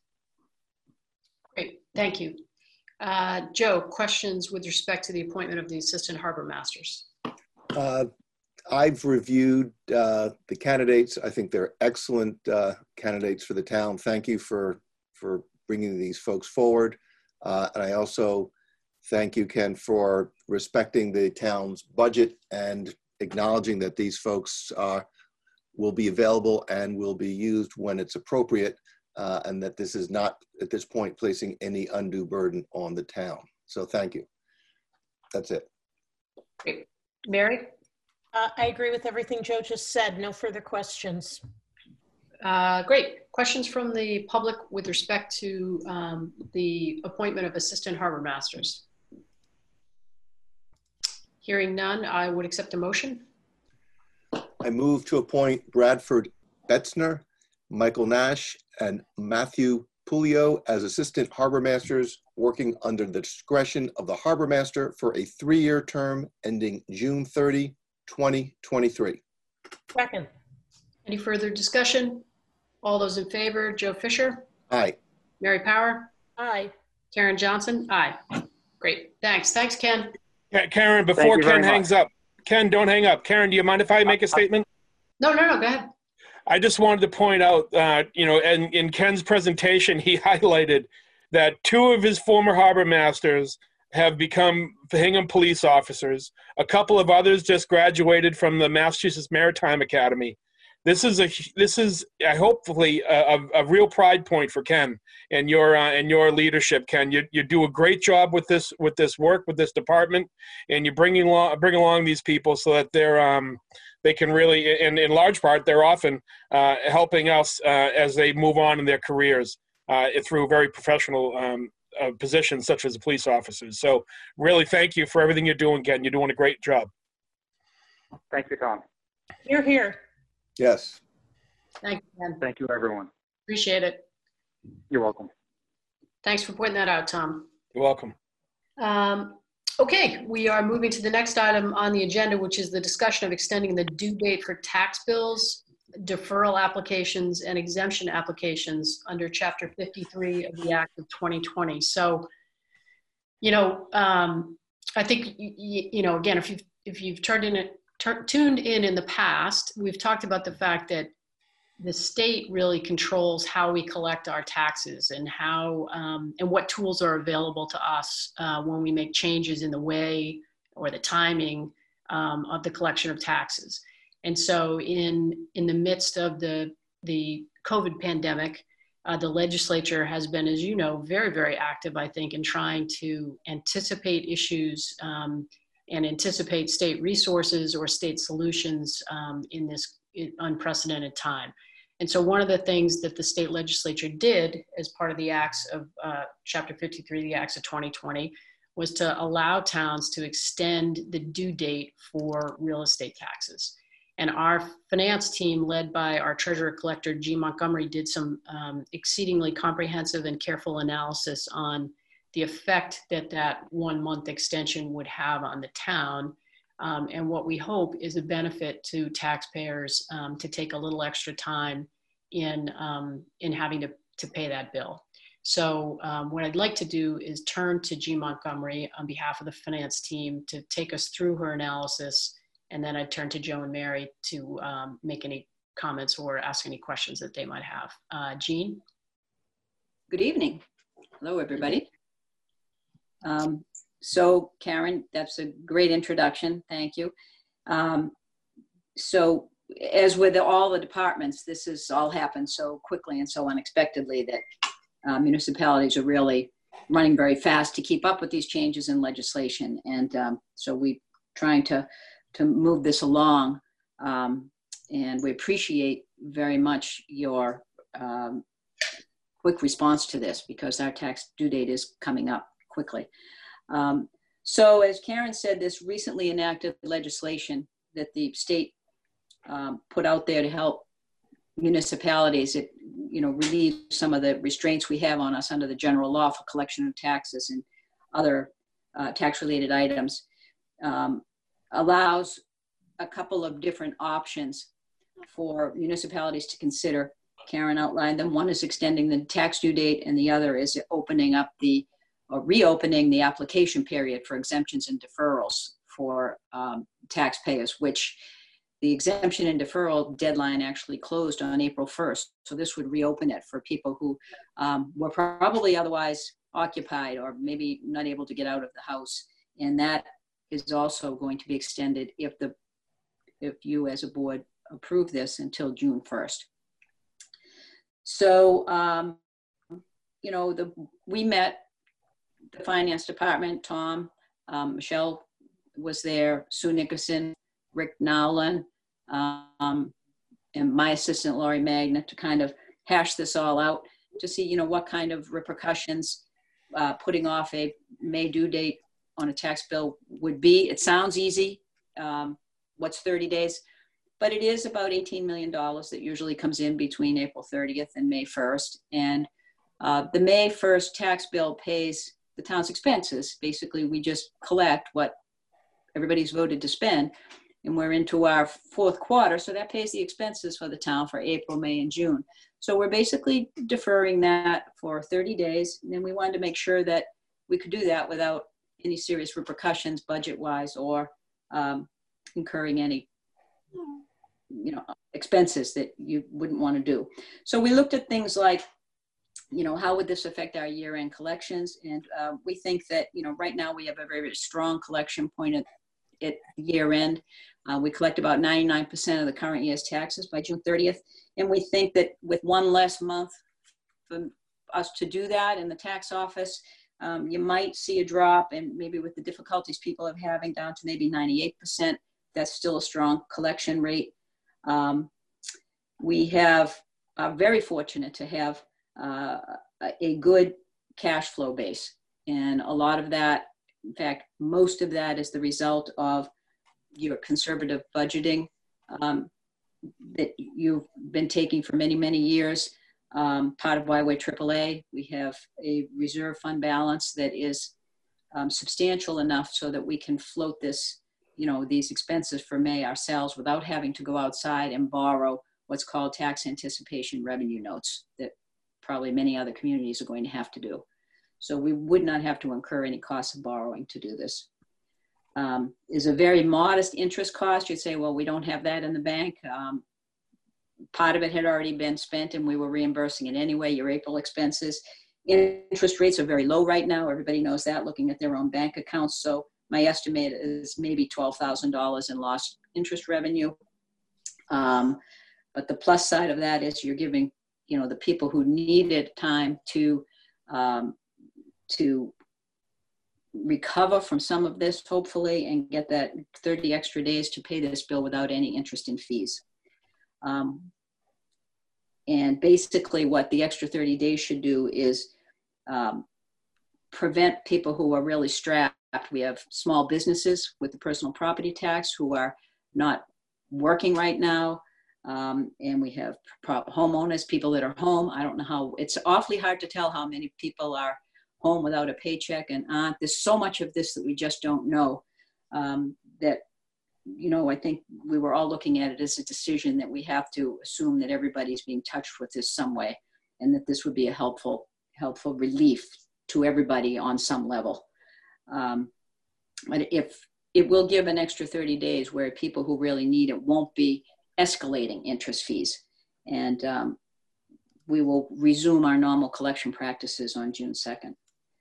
Great, thank you. Uh, Joe, questions with respect to the appointment of the Assistant Harbor Masters? Uh, I've reviewed uh, the candidates. I think they're excellent uh, candidates for the town. Thank you for, for bringing these folks forward. Uh, and I also thank you, Ken, for respecting the town's budget and acknowledging that these folks uh, will be available and will be used when it's appropriate, uh, and that this is not, at this point, placing any undue burden on the town. So thank you. That's it. Great. Mary? Uh, I agree with everything Joe just said. No further questions. Uh, great. Questions from the public with respect to um, the appointment of Assistant Harbor Masters? Hearing none, I would accept a motion. I move to appoint Bradford Betzner, Michael Nash, and Matthew Pulio as Assistant Harbor Masters, working under the discretion of the Harbor Master for a three-year term ending June thirtieth, twenty twenty-three. Second. Any further discussion? All those in favor, Joe Fisher? Aye. Mary Power? Aye. Karen Johnson? Aye. Great. Thanks. Thanks, Ken. Yeah, Karen, before you very Ken hangs up, Ken, don't hang up. Karen, do you mind if I make a statement? No, no, no, go ahead. I just wanted to point out, uh, you know, in, in Ken's presentation, he highlighted that two of his former harbor masters have become Hingham police officers. A couple of others just graduated from the Massachusetts Maritime Academy. this is a this is uh, hopefully a, a, a real pride point for Ken and your uh, and your leadership, Ken. You you do a great job with this with this work with this department, and you bring along bring along these people so that they're um they can really, and in large part, they're often uh, helping us uh, as they move on in their careers uh, through very professional um, uh, positions such as police officers. So really, thank you for everything you're doing, Ken. You're doing a great job. Thank you, Tom. You're here. Yes. Thank you, Ken. Thank you, everyone. Appreciate it. You're welcome. Thanks for pointing that out, Tom. You're welcome. Um, okay, we are moving to the next item on the agenda, which is the discussion of extending the due date for tax bills, deferral applications, and exemption applications under Chapter fifty-three of the Act of twenty twenty. So, you know, um, I think, you, you know, again, if you've, if you've turned in it, tuned in in the past, we've talked about the fact that the state really controls how we collect our taxes and how um, and what tools are available to us uh, when we make changes in the way or the timing um, of the collection of taxes. And so in in the midst of the the COVID pandemic, uh, the legislature has been, as you know, very, very active, I think, in trying to anticipate issues um, and anticipate state resources or state solutions um, in this unprecedented time. And so one of the things that the state legislature did as part of the acts of uh, Chapter fifty-three, the acts of twenty twenty, was to allow towns to extend the due date for real estate taxes. And our finance team, led by our treasurer collector, Jean Montgomery, did some um, exceedingly comprehensive and careful analysis on the effect that that one month extension would have on the town. Um, and what we hope is a benefit to taxpayers um, to take a little extra time in, um, in having to, to pay that bill. So um, what I'd like to do is turn to Jean Montgomery on behalf of the finance team to take us through her analysis. And then I'd turn to Joe and Mary to um, make any comments or ask any questions that they might have. Uh, Jean? Good evening. Hello, everybody. Um, so Karen, that's a great introduction. Thank you. Um, so as with all the departments, this has all happened so quickly and so unexpectedly that uh, municipalities are really running very fast to keep up with these changes in legislation. And um, so we're trying to, to move this along. Um, and we appreciate very much your um, quick response to this because our tax due date is coming up quickly. Um, so as Karen said, this recently enacted legislation that the state um, put out there to help municipalities, it you know relieve some of the restraints we have on us under the general law for collection of taxes and other uh, tax-related items, um, allows a couple of different options for municipalities to consider. Karen outlined them. One is extending the tax due date, and the other is opening up the or reopening the application period for exemptions and deferrals for um, taxpayers, which the exemption and deferral deadline actually closed on April first. So this would reopen it for people who um, were probably otherwise occupied or maybe not able to get out of the house. And that is also going to be extended if the if you as a board approve this until June first. So, um, you know, the we met the finance department, Tom, um, Michelle was there, Sue Nickerson, Rick Nowlin, um, and my assistant, Laurie Magna, to kind of hash this all out to see, you know, what kind of repercussions uh, putting off a May due date on a tax bill would be. It sounds easy. Um, what's thirty days? But it is about eighteen million dollars that usually comes in between April thirtieth and May first. And uh, the May first tax bill pays the town's expenses. Basically, we just collect what everybody's voted to spend, and we're into our fourth quarter, so that pays the expenses for the town for April, May, and June. So we're basically deferring that for thirty days, and then we wanted to make sure that we could do that without any serious repercussions budget-wise or um, incurring any you know, expenses that you wouldn't want to do. So we looked at things like, you know, how would this affect our year-end collections? And uh, we think that, you know, right now we have a very, very strong collection point at at year end. Uh, we collect about ninety-nine percent of the current year's taxes by June thirtieth. And we think that with one less month for us to do that in the tax office, um, you might see a drop, and maybe with the difficulties people are having, down to maybe ninety-eight percent. That's still a strong collection rate. Um, we have, are very fortunate to have uh, a good cash flow base. And a lot of that, in fact, most of that is the result of your conservative budgeting um, that you've been taking for many, many years. Um, part of why we're triple A, we have a reserve fund balance that is um, substantial enough so that we can float this, you know, these expenses for May ourselves without having to go outside and borrow what's called tax anticipation revenue notes that probably many other communities are going to have to do. So we would not have to incur any costs of borrowing to do this. Um, is a very modest interest cost. You'd say, well, we don't have that in the bank. Um, part of it had already been spent and we were reimbursing it anyway, your April expenses. Interest rates are very low right now. Everybody knows that, looking at their own bank accounts. So my estimate is maybe twelve thousand dollars in lost interest revenue. Um, but the plus side of that is you're giving, you know, the people who needed time to, um, to recover from some of this, hopefully, and get that thirty extra days to pay this bill without any interest and fees. Um, and basically what the extra thirty days should do is um, prevent people who are really strapped. We have small businesses with the personal property tax who are not working right now. Um, and we have homeowners, people that are home. I don't know how, it's awfully hard to tell how many people are home without a paycheck and aren't. There's so much of this that we just don't know um, that, you know, I think we were all looking at it as a decision that we have to assume that everybody's being touched with this some way, and that this would be a helpful, helpful relief to everybody on some level. Um, but if it will give an extra thirty days where people who really need it won't be escalating interest fees. And um, we will resume our normal collection practices on June second.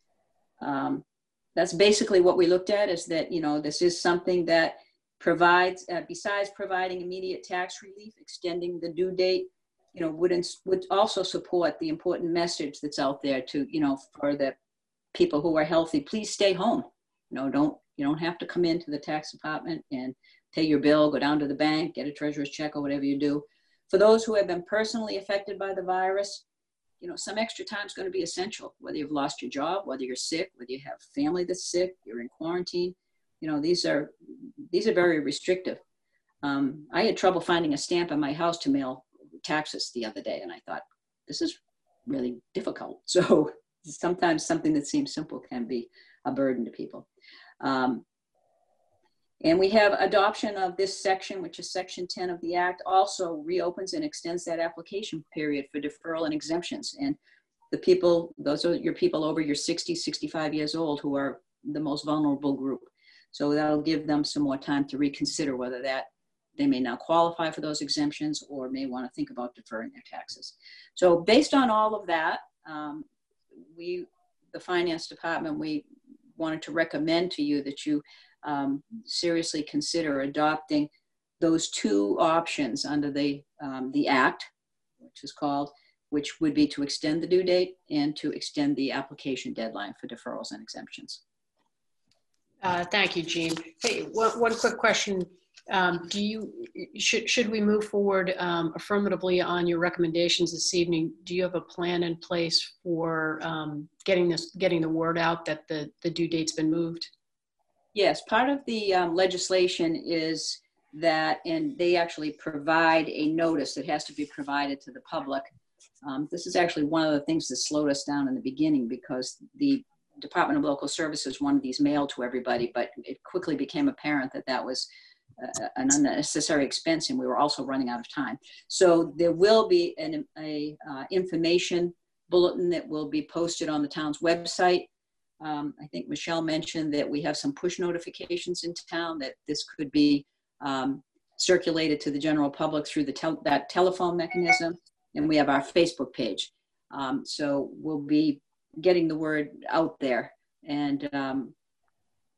Um, that's basically what we looked at, is that, you know, this is something that provides, uh, besides providing immediate tax relief, extending the due date, you know, would, would also support the important message that's out there to, you know, for the people who are healthy, please stay home. You know, don't, you don't have to come into the tax department and pay your bill, go down to the bank, get a treasurer's check or whatever you do. For those who have been personally affected by the virus, you know, some extra time is going to be essential, whether you've lost your job, whether you're sick, whether you have family that's sick, you're in quarantine. You know, these are, these are very restrictive. Um, I had trouble finding a stamp in my house to mail taxes the other day, and I thought, this is really difficult. So sometimes something that seems simple can be a burden to people. Um, and we have adoption of this section, which is section ten of the Act, also reopens and extends that application period for deferral and exemptions. And the people, those are your people over your sixty, sixty-five years old who are the most vulnerable group. So that'll give them some more time to reconsider whether that they may now qualify for those exemptions or may want to think about deferring their taxes. So based on all of that, um, we, the finance department, we wanted to recommend to you that you um, seriously consider adopting those two options under the, um, the Act, which is called, which would be to extend the due date and to extend the application deadline for deferrals and exemptions. Uh, thank you, Jean. Hey, one, one quick question. Um, do you, should, should we move forward um, affirmatively on your recommendations this evening? Do you have a plan in place for um, getting this, getting the word out that the, the due date's been moved? Yes, part of the um, legislation is that, and they actually provide a notice that has to be provided to the public. Um, this is actually one of the things that slowed us down in the beginning, because the Department of Local Services wanted these mailed to everybody, but it quickly became apparent that that was uh, an unnecessary expense, and we were also running out of time. So there will be an a, uh, information bulletin that will be posted on the town's website. Um, I think Michelle mentioned that we have some push notifications in town that this could be um, circulated to the general public through the tel that telephone mechanism, and we have our Facebook page. Um, so we'll be getting the word out there, and um,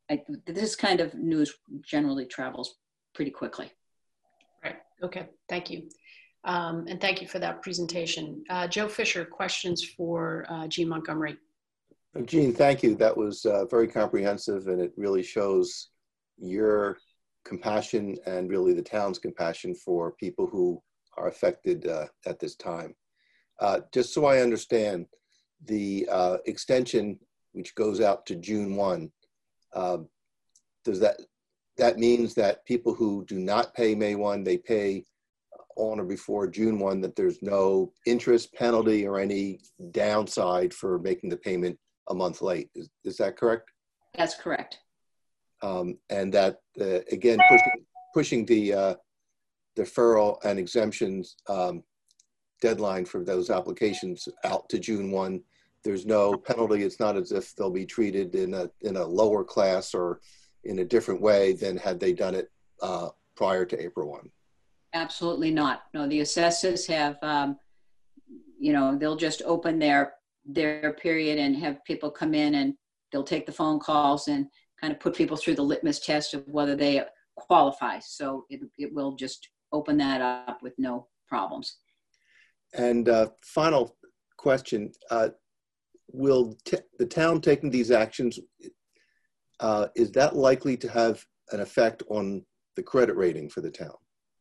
I, this kind of news generally travels pretty quickly. Right. Okay. Thank you. Um, and thank you for that presentation. Uh, Joe Fisher, questions for uh, Jean Montgomery. Jean, thank you. That was uh, very comprehensive, and it really shows your compassion and really the town's compassion for people who are affected uh, at this time. Uh, just so I understand, the uh, extension, which goes out to June first, uh, does that, that means that people who do not pay May first, they pay on or before June first, that there's no interest, penalty, or any downside for making the payment a month late. Is, is that correct? That's correct. Um, and that, uh, again, pushing, pushing the uh, deferral and exemptions um, deadline for those applications out to June first. There's no penalty. It's not as if they'll be treated in a, in a lower class or in a different way than had they done it uh, prior to April first. Absolutely not. No, the assessors have, um, you know, they'll just open their their period and have people come in, and they'll take the phone calls and kind of put people through the litmus test of whether they qualify. So it, it will just open that up with no problems. And uh, final question, uh, will t the town taking these actions, uh, is that likely to have an effect on the credit rating for the town?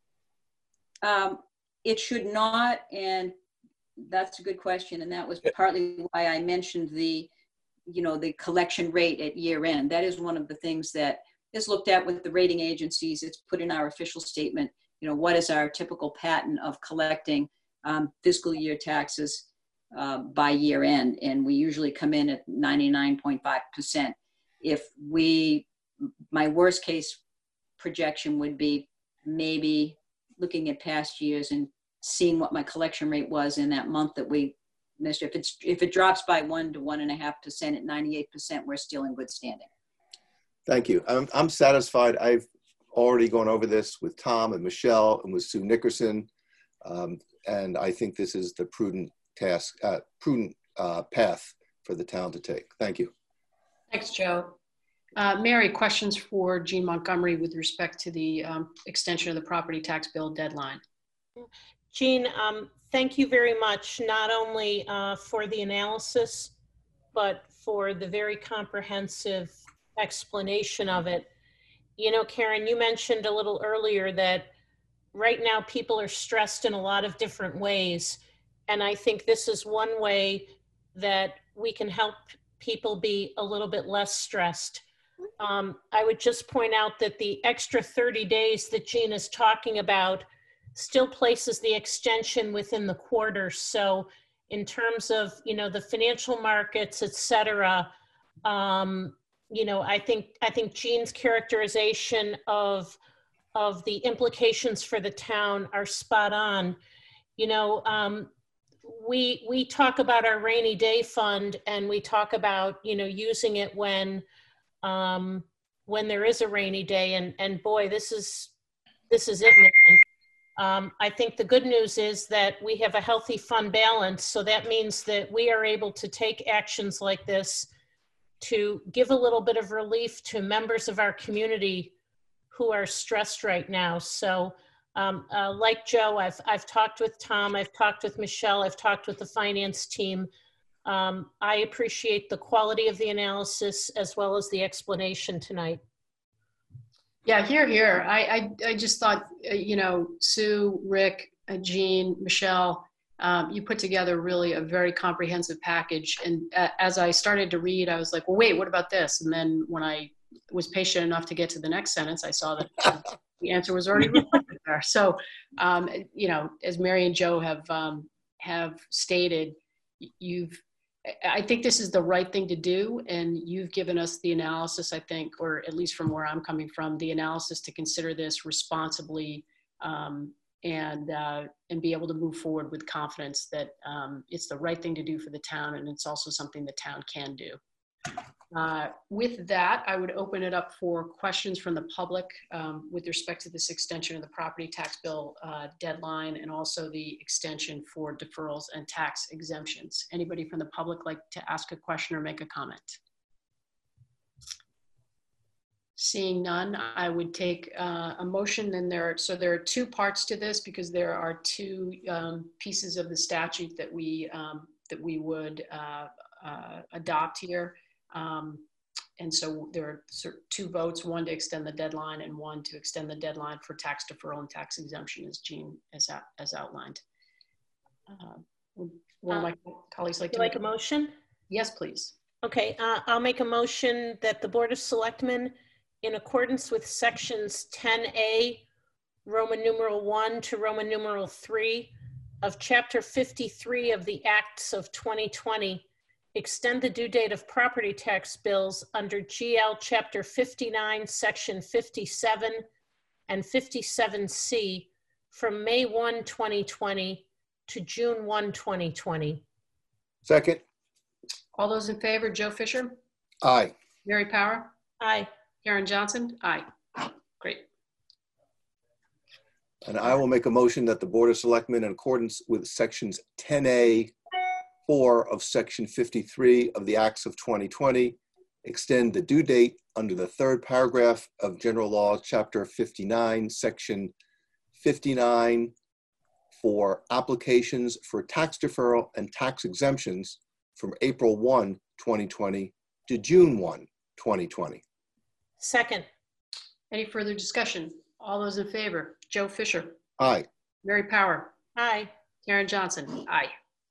Um, it should not, and that's a good question. And that was partly why I mentioned the, you know, the collection rate at year end. That is one of the things that is looked at with the rating agencies. It's put in our official statement, you know, what is our typical pattern of collecting um, fiscal year taxes uh, by year end. And we usually come in at ninety-nine point five percent. If we, my worst case projection would be maybe looking at past years and seeing what my collection rate was in that month that we missed. If it's if it drops by one to one and a half percent at ninety-eight percent, we're still in good standing. Thank you. I'm, I'm satisfied. I've already gone over this with Tom and Michelle and with Sue Nickerson. Um, and I think this is the prudent task, uh, prudent uh, path for the town to take. Thank you. Thanks, Joe. Uh, Mary, questions for Jean Montgomery with respect to the um, extension of the property tax bill deadline? Jean, um, thank you very much, not only uh, for the analysis, but for the very comprehensive explanation of it. You know, Karen, you mentioned a little earlier that right now people are stressed in a lot of different ways. And I think this is one way that we can help people be a little bit less stressed. Um, I would just point out that the extra thirty days that Jean is talking about still places the extension within the quarter. So in terms of, you know, the financial markets, et cetera, um, you know, I think, I think Jean's characterization of, of the implications for the town are spot on. You know, um, we, we talk about our rainy day fund, and we talk about, you know, using it when, um, when there is a rainy day, and, and boy, this is, this is it, man. Um, I think the good news is that we have a healthy fund balance. So that means that we are able to take actions like this to give a little bit of relief to members of our community who are stressed right now. So um, uh, like Joe, I've, I've talked with Tom, I've talked with Michelle, I've talked with the finance team. Um, I appreciate the quality of the analysis as well as the explanation tonight. Yeah, here, here. I, I, I just thought, uh, you know, Sue, Rick, uh, Jean, Michelle, um, you put together really a very comprehensive package. And uh, as I started to read, I was like, well, wait, what about this? And then when I was patient enough to get to the next sentence, I saw that the answer was already reflected there. So, um, you know, as Mary and Joe have, um, have stated, you've, I think this is the right thing to do, and you've given us the analysis, I think, or at least from where I'm coming from, the analysis to consider this responsibly um, and uh, and be able to move forward with confidence that um, it's the right thing to do for the town, and it's also something the town can do. Uh, with that, I would open it up for questions from the public um, with respect to this extension of the property tax bill uh, deadline, and also the extension for deferrals and tax exemptions. Anybody from the public like to ask a question or make a comment? Seeing none, I would take uh, a motion, and there, so there are two parts to this because there are two um, pieces of the statute that we um, that we would uh, uh, adopt here. Um, and so there are sort of two votes, one to extend the deadline and one to extend the deadline for tax deferral and tax exemption, as Jean has, out, as outlined. Uh, would one of my colleagues like Would to you make like a motion? Yes, please. Okay, uh, I'll make a motion that the Board of Selectmen, in accordance with sections ten A, Roman numeral one to Roman numeral three of chapter fifty-three of the Acts of twenty twenty, extend the due date of property tax bills under G L chapter fifty-nine, section fifty-seven and fifty-seven C from May first, twenty twenty to June first, twenty twenty. Second. All those in favor, Joe Fisher, Aye. Mary Power, Aye. Karen Johnson? Aye. Great. And I will make a motion that the Board of Selectmen, in accordance with sections ten A four of section fifty-three of the Acts of twenty twenty, extend the due date under the third paragraph of General Law, Chapter fifty-nine, Section fifty-nine, for applications for tax deferral and tax exemptions from April first, twenty twenty to June first, twenty twenty. Second. Any further discussion? All those in favor, Joe Fisher, Aye. Mary Power, Aye. Karen Johnson? Aye.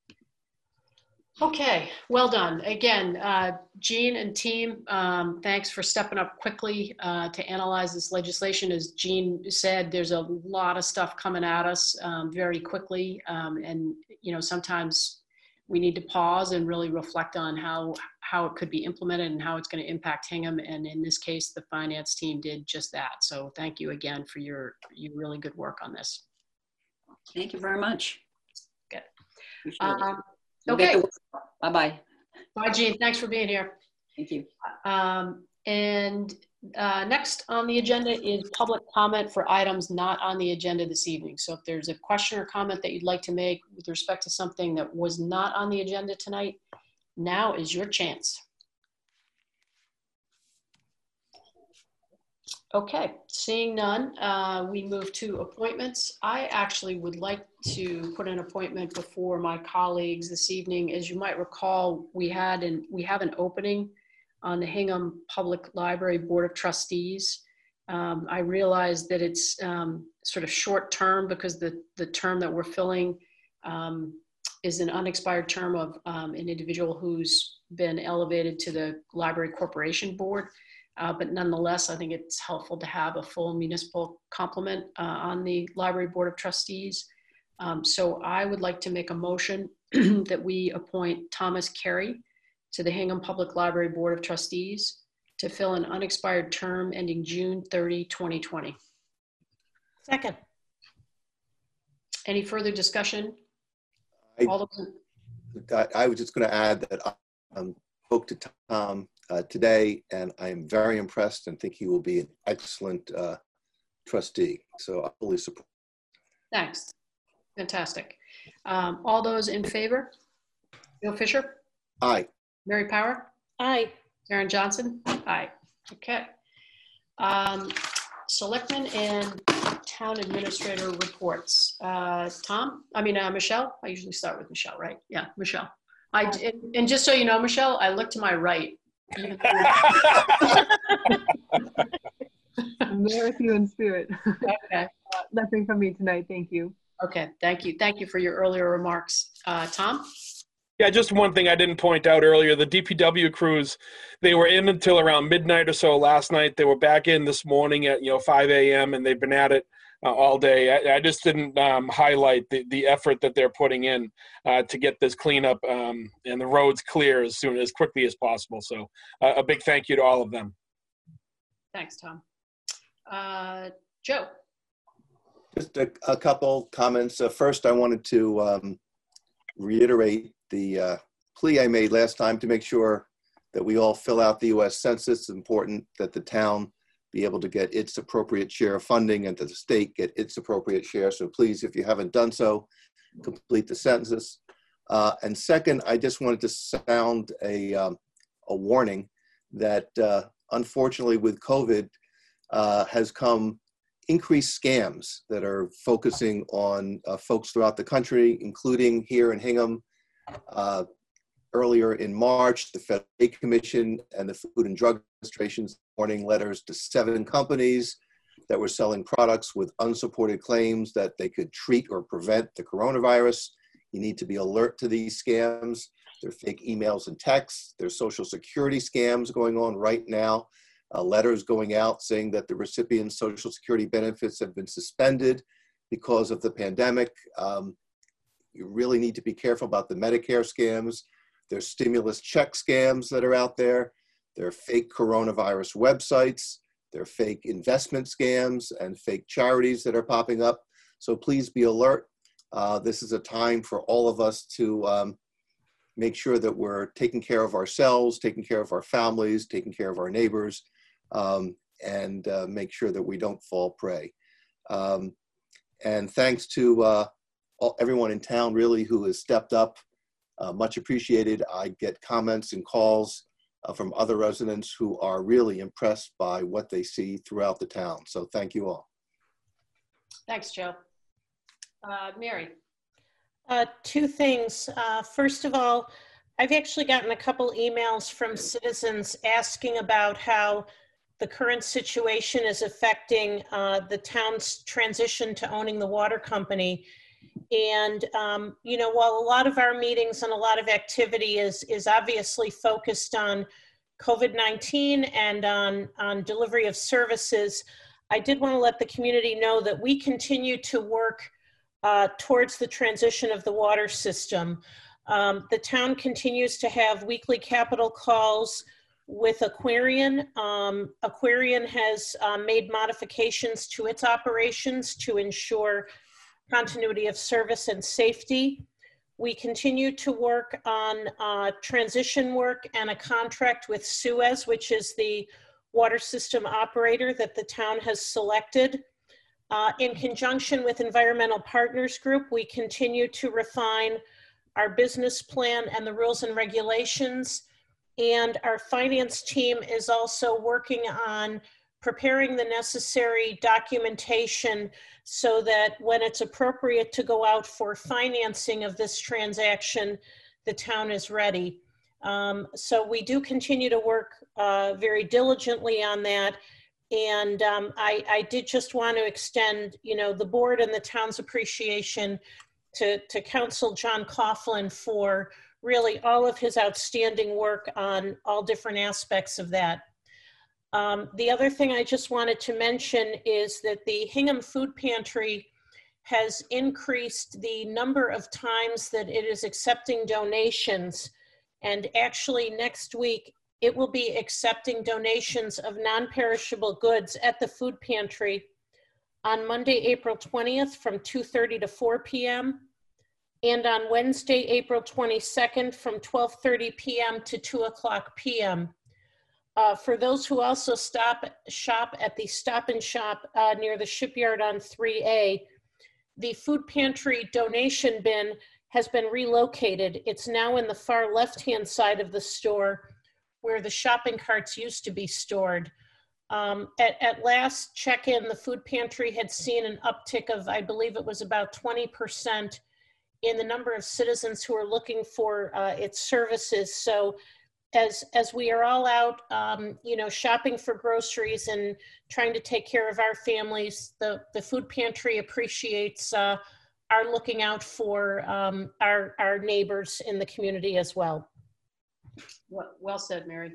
Okay, well done. Again, uh, Jean and team, um, thanks for stepping up quickly uh, to analyze this legislation. As Jean said, there's a lot of stuff coming at us um, very quickly. Um, and, you know, sometimes we need to pause and really reflect on how, how it could be implemented and how it's going to impact Hingham. And in this case, the finance team did just that. So thank you again for your, your really good work on this. Thank you very much. Good. Appreciate it. Um, We'll get okay. to work. Bye-bye. Bye, Jean. Thanks for being here. Thank you. Um, and uh, next on the agenda is public comment for items not on the agenda this evening. So if there's a question or comment that you'd like to make with respect to something that was not on the agenda tonight, now is your chance. Okay, seeing none, uh, we move to appointments. I actually would like to put an appointment before my colleagues this evening. As you might recall, we had and we have an opening on the Hingham Public Library Board of Trustees. Um, I realize that it's um, sort of short term because the, the term that we're filling um, is an unexpired term of um, an individual who's been elevated to the Library Corporation Board. Uh, but nonetheless, I think it's helpful to have a full municipal complement uh, on the Library Board of Trustees. Um, so I would like to make a motion that we appoint Thomas Carey to the Hingham Public Library Board of Trustees to fill an unexpired term ending June thirtieth, twenty twenty. Second. Any further discussion? I, All those in- I, I was just going to add that I um, spoke to Tom uh, today, and I am very impressed and think he will be an excellent uh, trustee. So I fully support. Thanks. Fantastic. Um, all those in favor? Joe Fisher? Aye. Mary Power? Aye. Karen Johnson? Aye. Okay. Um, Selectmen and Town Administrator reports. Uh, Tom? I mean, uh, Michelle? I usually start with Michelle, right? Yeah, Michelle. I, and, and just so you know, Michelle, I look to my right. I'm there with you in spirit. Okay. Uh, nothing from me tonight. Thank you. Okay. Thank you. Thank you for your earlier remarks. Uh, Tom? Yeah, just one thing I didn't point out earlier. The D P W crews, they were in until around midnight or so last night. They were back in this morning at, you know, five A M and they've been at it uh, all day. I, I just didn't um, highlight the, the effort that they're putting in uh, to get this cleanup um, and the roads clear as soon as quickly as possible. So uh, a big thank you to all of them. Thanks, Tom. Uh, Joe? Just a, a couple comments. Uh, first, I wanted to um, reiterate the uh, plea I made last time to make sure that we all fill out the U S Census. It's important that the town be able to get its appropriate share of funding and that the state get its appropriate share. So please, if you haven't done so, complete the census. Uh, and second, I just wanted to sound a, um, a warning that uh, unfortunately, with COVID, uh, has come increased scams that are focusing on uh, folks throughout the country, including here in Hingham. Uh, earlier in March, the Federal Trade Commission and the Food and Drug Administration's warning letters to seven companies that were selling products with unsupported claims that they could treat or prevent the coronavirus. You need to be alert to these scams. There are fake emails and texts. There's social security scams going on right now. Uh, letters going out saying that the recipient's social security benefits have been suspended because of the pandemic. Um, you really need to be careful about the Medicare scams. There's stimulus check scams that are out there. There are fake coronavirus websites. There are fake investment scams and fake charities that are popping up. So please be alert. Uh, this is a time for all of us to um, make sure that we're taking care of ourselves, taking care of our families, taking care of our neighbors, um, and uh, make sure that we don't fall prey. Um, and thanks to uh, all, everyone in town really who has stepped up, uh, much appreciated. I get comments and calls uh, from other residents who are really impressed by what they see throughout the town. So thank you all. Thanks, Joe. Uh, Mary. Uh, two things. Uh, first of all, I've actually gotten a couple emails from citizens asking about how the current situation is affecting uh, the town's transition to owning the water company. And, um, you know, while a lot of our meetings and a lot of activity is, is obviously focused on COVID nineteen and on, on delivery of services, I did want to let the community know that we continue to work uh, towards the transition of the water system. Um, the town continues to have weekly capital calls with Aquarian. Um, Aquarian has uh, made modifications to its operations to ensure continuity of service and safety. We continue to work on uh, transition work and a contract with Suez, which is the water system operator that the town has selected. Uh, in conjunction with Environmental Partners Group, we continue to refine our business plan and the rules and regulations. And our finance team is also working on preparing the necessary documentation so that when it's appropriate to go out for financing of this transaction, the town is ready. Um, so we do continue to work uh, very diligently on that. And um, I, I did just want to extend, you know, the board and the town's appreciation to, to Council John Coughlin for really all of his outstanding work on all different aspects of that. Um, the other thing I just wanted to mention is that the Hingham Food Pantry has increased the number of times that it is accepting donations. And actually next week, it will be accepting donations of non-perishable goods at the food pantry on Monday, April twentieth from two thirty to four p m and on Wednesday, April twenty-second from twelve thirty p m to two o'clock p m Uh, for those who also stop shop at the Stop and Shop uh, near the shipyard on three A, the food pantry donation bin has been relocated. It's now in the far left-hand side of the store where the shopping carts used to be stored. Um, at, at last check-in, the food pantry had seen an uptick of, I believe it was about twenty percent in the number of citizens who are looking for uh, its services. So as, as we are all out, um, you know, shopping for groceries and trying to take care of our families, the, the food pantry appreciates uh, our looking out for um, our, our neighbors in the community as well. Well, well said, Mary.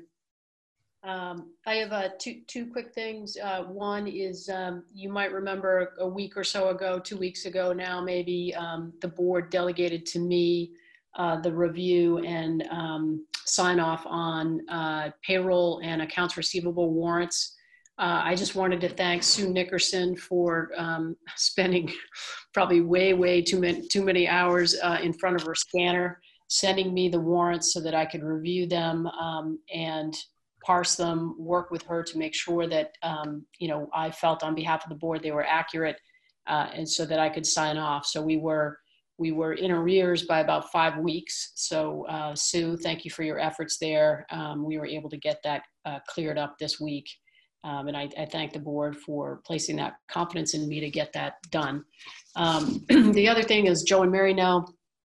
Um, I have uh, two, two quick things. Uh, one is um, you might remember a week or so ago, two weeks ago now, maybe um, the board delegated to me uh, the review and um, sign off on uh, payroll and accounts receivable warrants. Uh, I just wanted to thank Sue Nickerson for um, spending probably way, way too many, too many hours uh, in front of her scanner, sending me the warrants so that I could review them um, and parse them, work with her to make sure that, um, you know, I felt on behalf of the board they were accurate uh, and so that I could sign off. So we were we were in arrears by about five weeks. So uh, Sue, thank you for your efforts there. Um, we were able to get that uh, cleared up this week. Um, and I, I thank the board for placing that confidence in me to get that done. Um, the other thing is Joe and Mary know,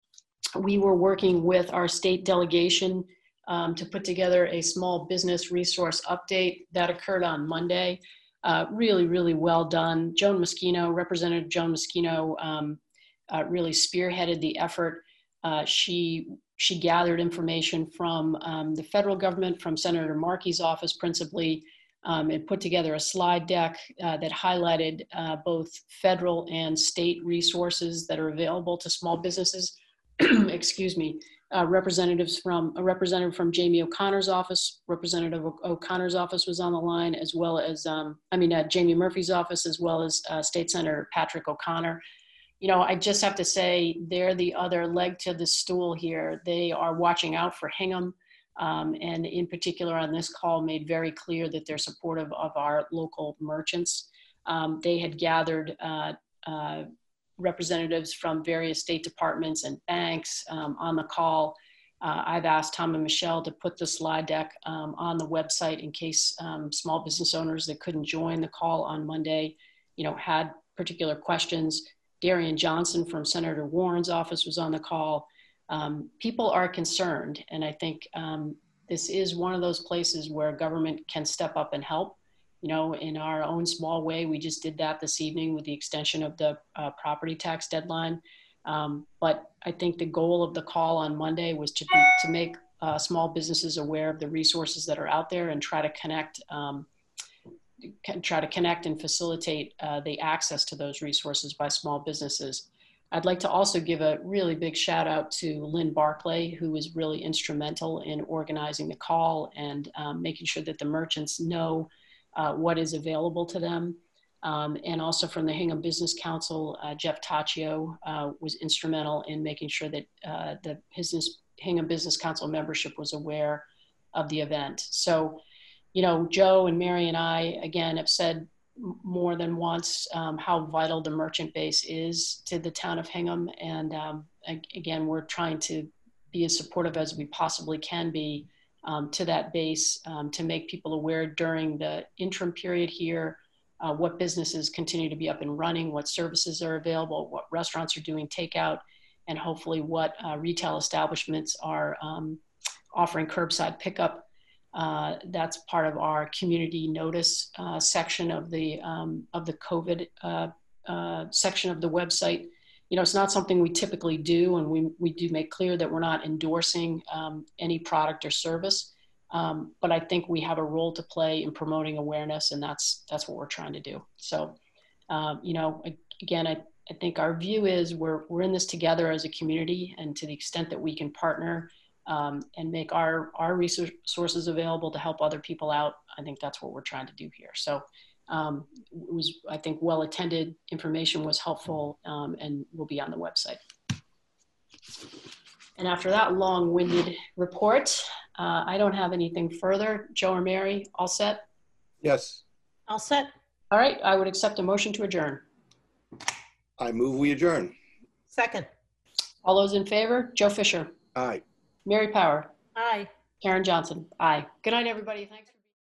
we were working with our state delegation um, to put together a small business resource update that occurred on Monday. Uh, really, really well done. Joan Moschino, Representative Joan Moschino, um, uh, really spearheaded the effort. Uh, she, she gathered information from um, the federal government, from Senator Markey's office principally, um, and put together a slide deck uh, that highlighted uh, both federal and state resources that are available to small businesses. Excuse me. Uh, representatives from a representative from Jamie O'Connor's office, Representative O'Connor's office was on the line, as well as um, I mean uh, Jamie Murphy's office, as well as uh, State Senator Patrick O'Connor. You know, I just have to say they're the other leg to the stool here. They are watching out for Hingham, um, and in particular on this call made very clear that they're supportive of our local merchants. Um, they had gathered uh, uh, representatives from various state departments and banks um, on the call. Uh, I've asked Tom and Michelle to put the slide deck um, on the website in case um, small business owners that couldn't join the call on Monday, you know, had particular questions. Darian Johnson from Senator Warren's office was on the call. Um, people are concerned, and I think um, this is one of those places where government can step up and help. You know, in our own small way, we just did that this evening with the extension of the uh, property tax deadline. Um, but I think the goal of the call on Monday was to, be, to make uh, small businesses aware of the resources that are out there and try to connect, um, try to connect and facilitate uh, the access to those resources by small businesses. I'd like to also give a really big shout out to Lynn Barclay, who was really instrumental in organizing the call and um, making sure that the merchants know Uh, what is available to them. Um, and also from the Hingham Business Council, uh, Jeff Taccio uh, was instrumental in making sure that uh, the business, Hingham Business Council membership was aware of the event. So, you know, Joe and Mary and I, again, have said more than once um, how vital the merchant base is to the town of Hingham. And um, again, we're trying to be as supportive as we possibly can be Um, to that base um, to make people aware during the interim period here, uh, what businesses continue to be up and running, what services are available, what restaurants are doing takeout, and hopefully what uh, retail establishments are um, offering curbside pickup. Uh, that's part of our community notice uh, section of the, um, of the COVID uh, uh, section of the website. You know, it's not something we typically do, and we, we do make clear that we're not endorsing um, any product or service, um, but I think we have a role to play in promoting awareness, and that's that's what we're trying to do. So, um, you know, again, I, I think our view is we're, we're in this together as a community, and to the extent that we can partner um, and make our, our resources available to help other people out, I think that's what we're trying to do here. So. Um, it was, I think, well attended, information was helpful, um, and will be on the website. And after that long-winded report, uh, I don't have anything further. Joe or Mary, all set? Yes. All set. All right, I would accept a motion to adjourn. I move we adjourn. Second. All those in favor? Joe Fisher. Aye. Mary Power. Aye. Karen Johnson. Aye. Good night, everybody. Thanks for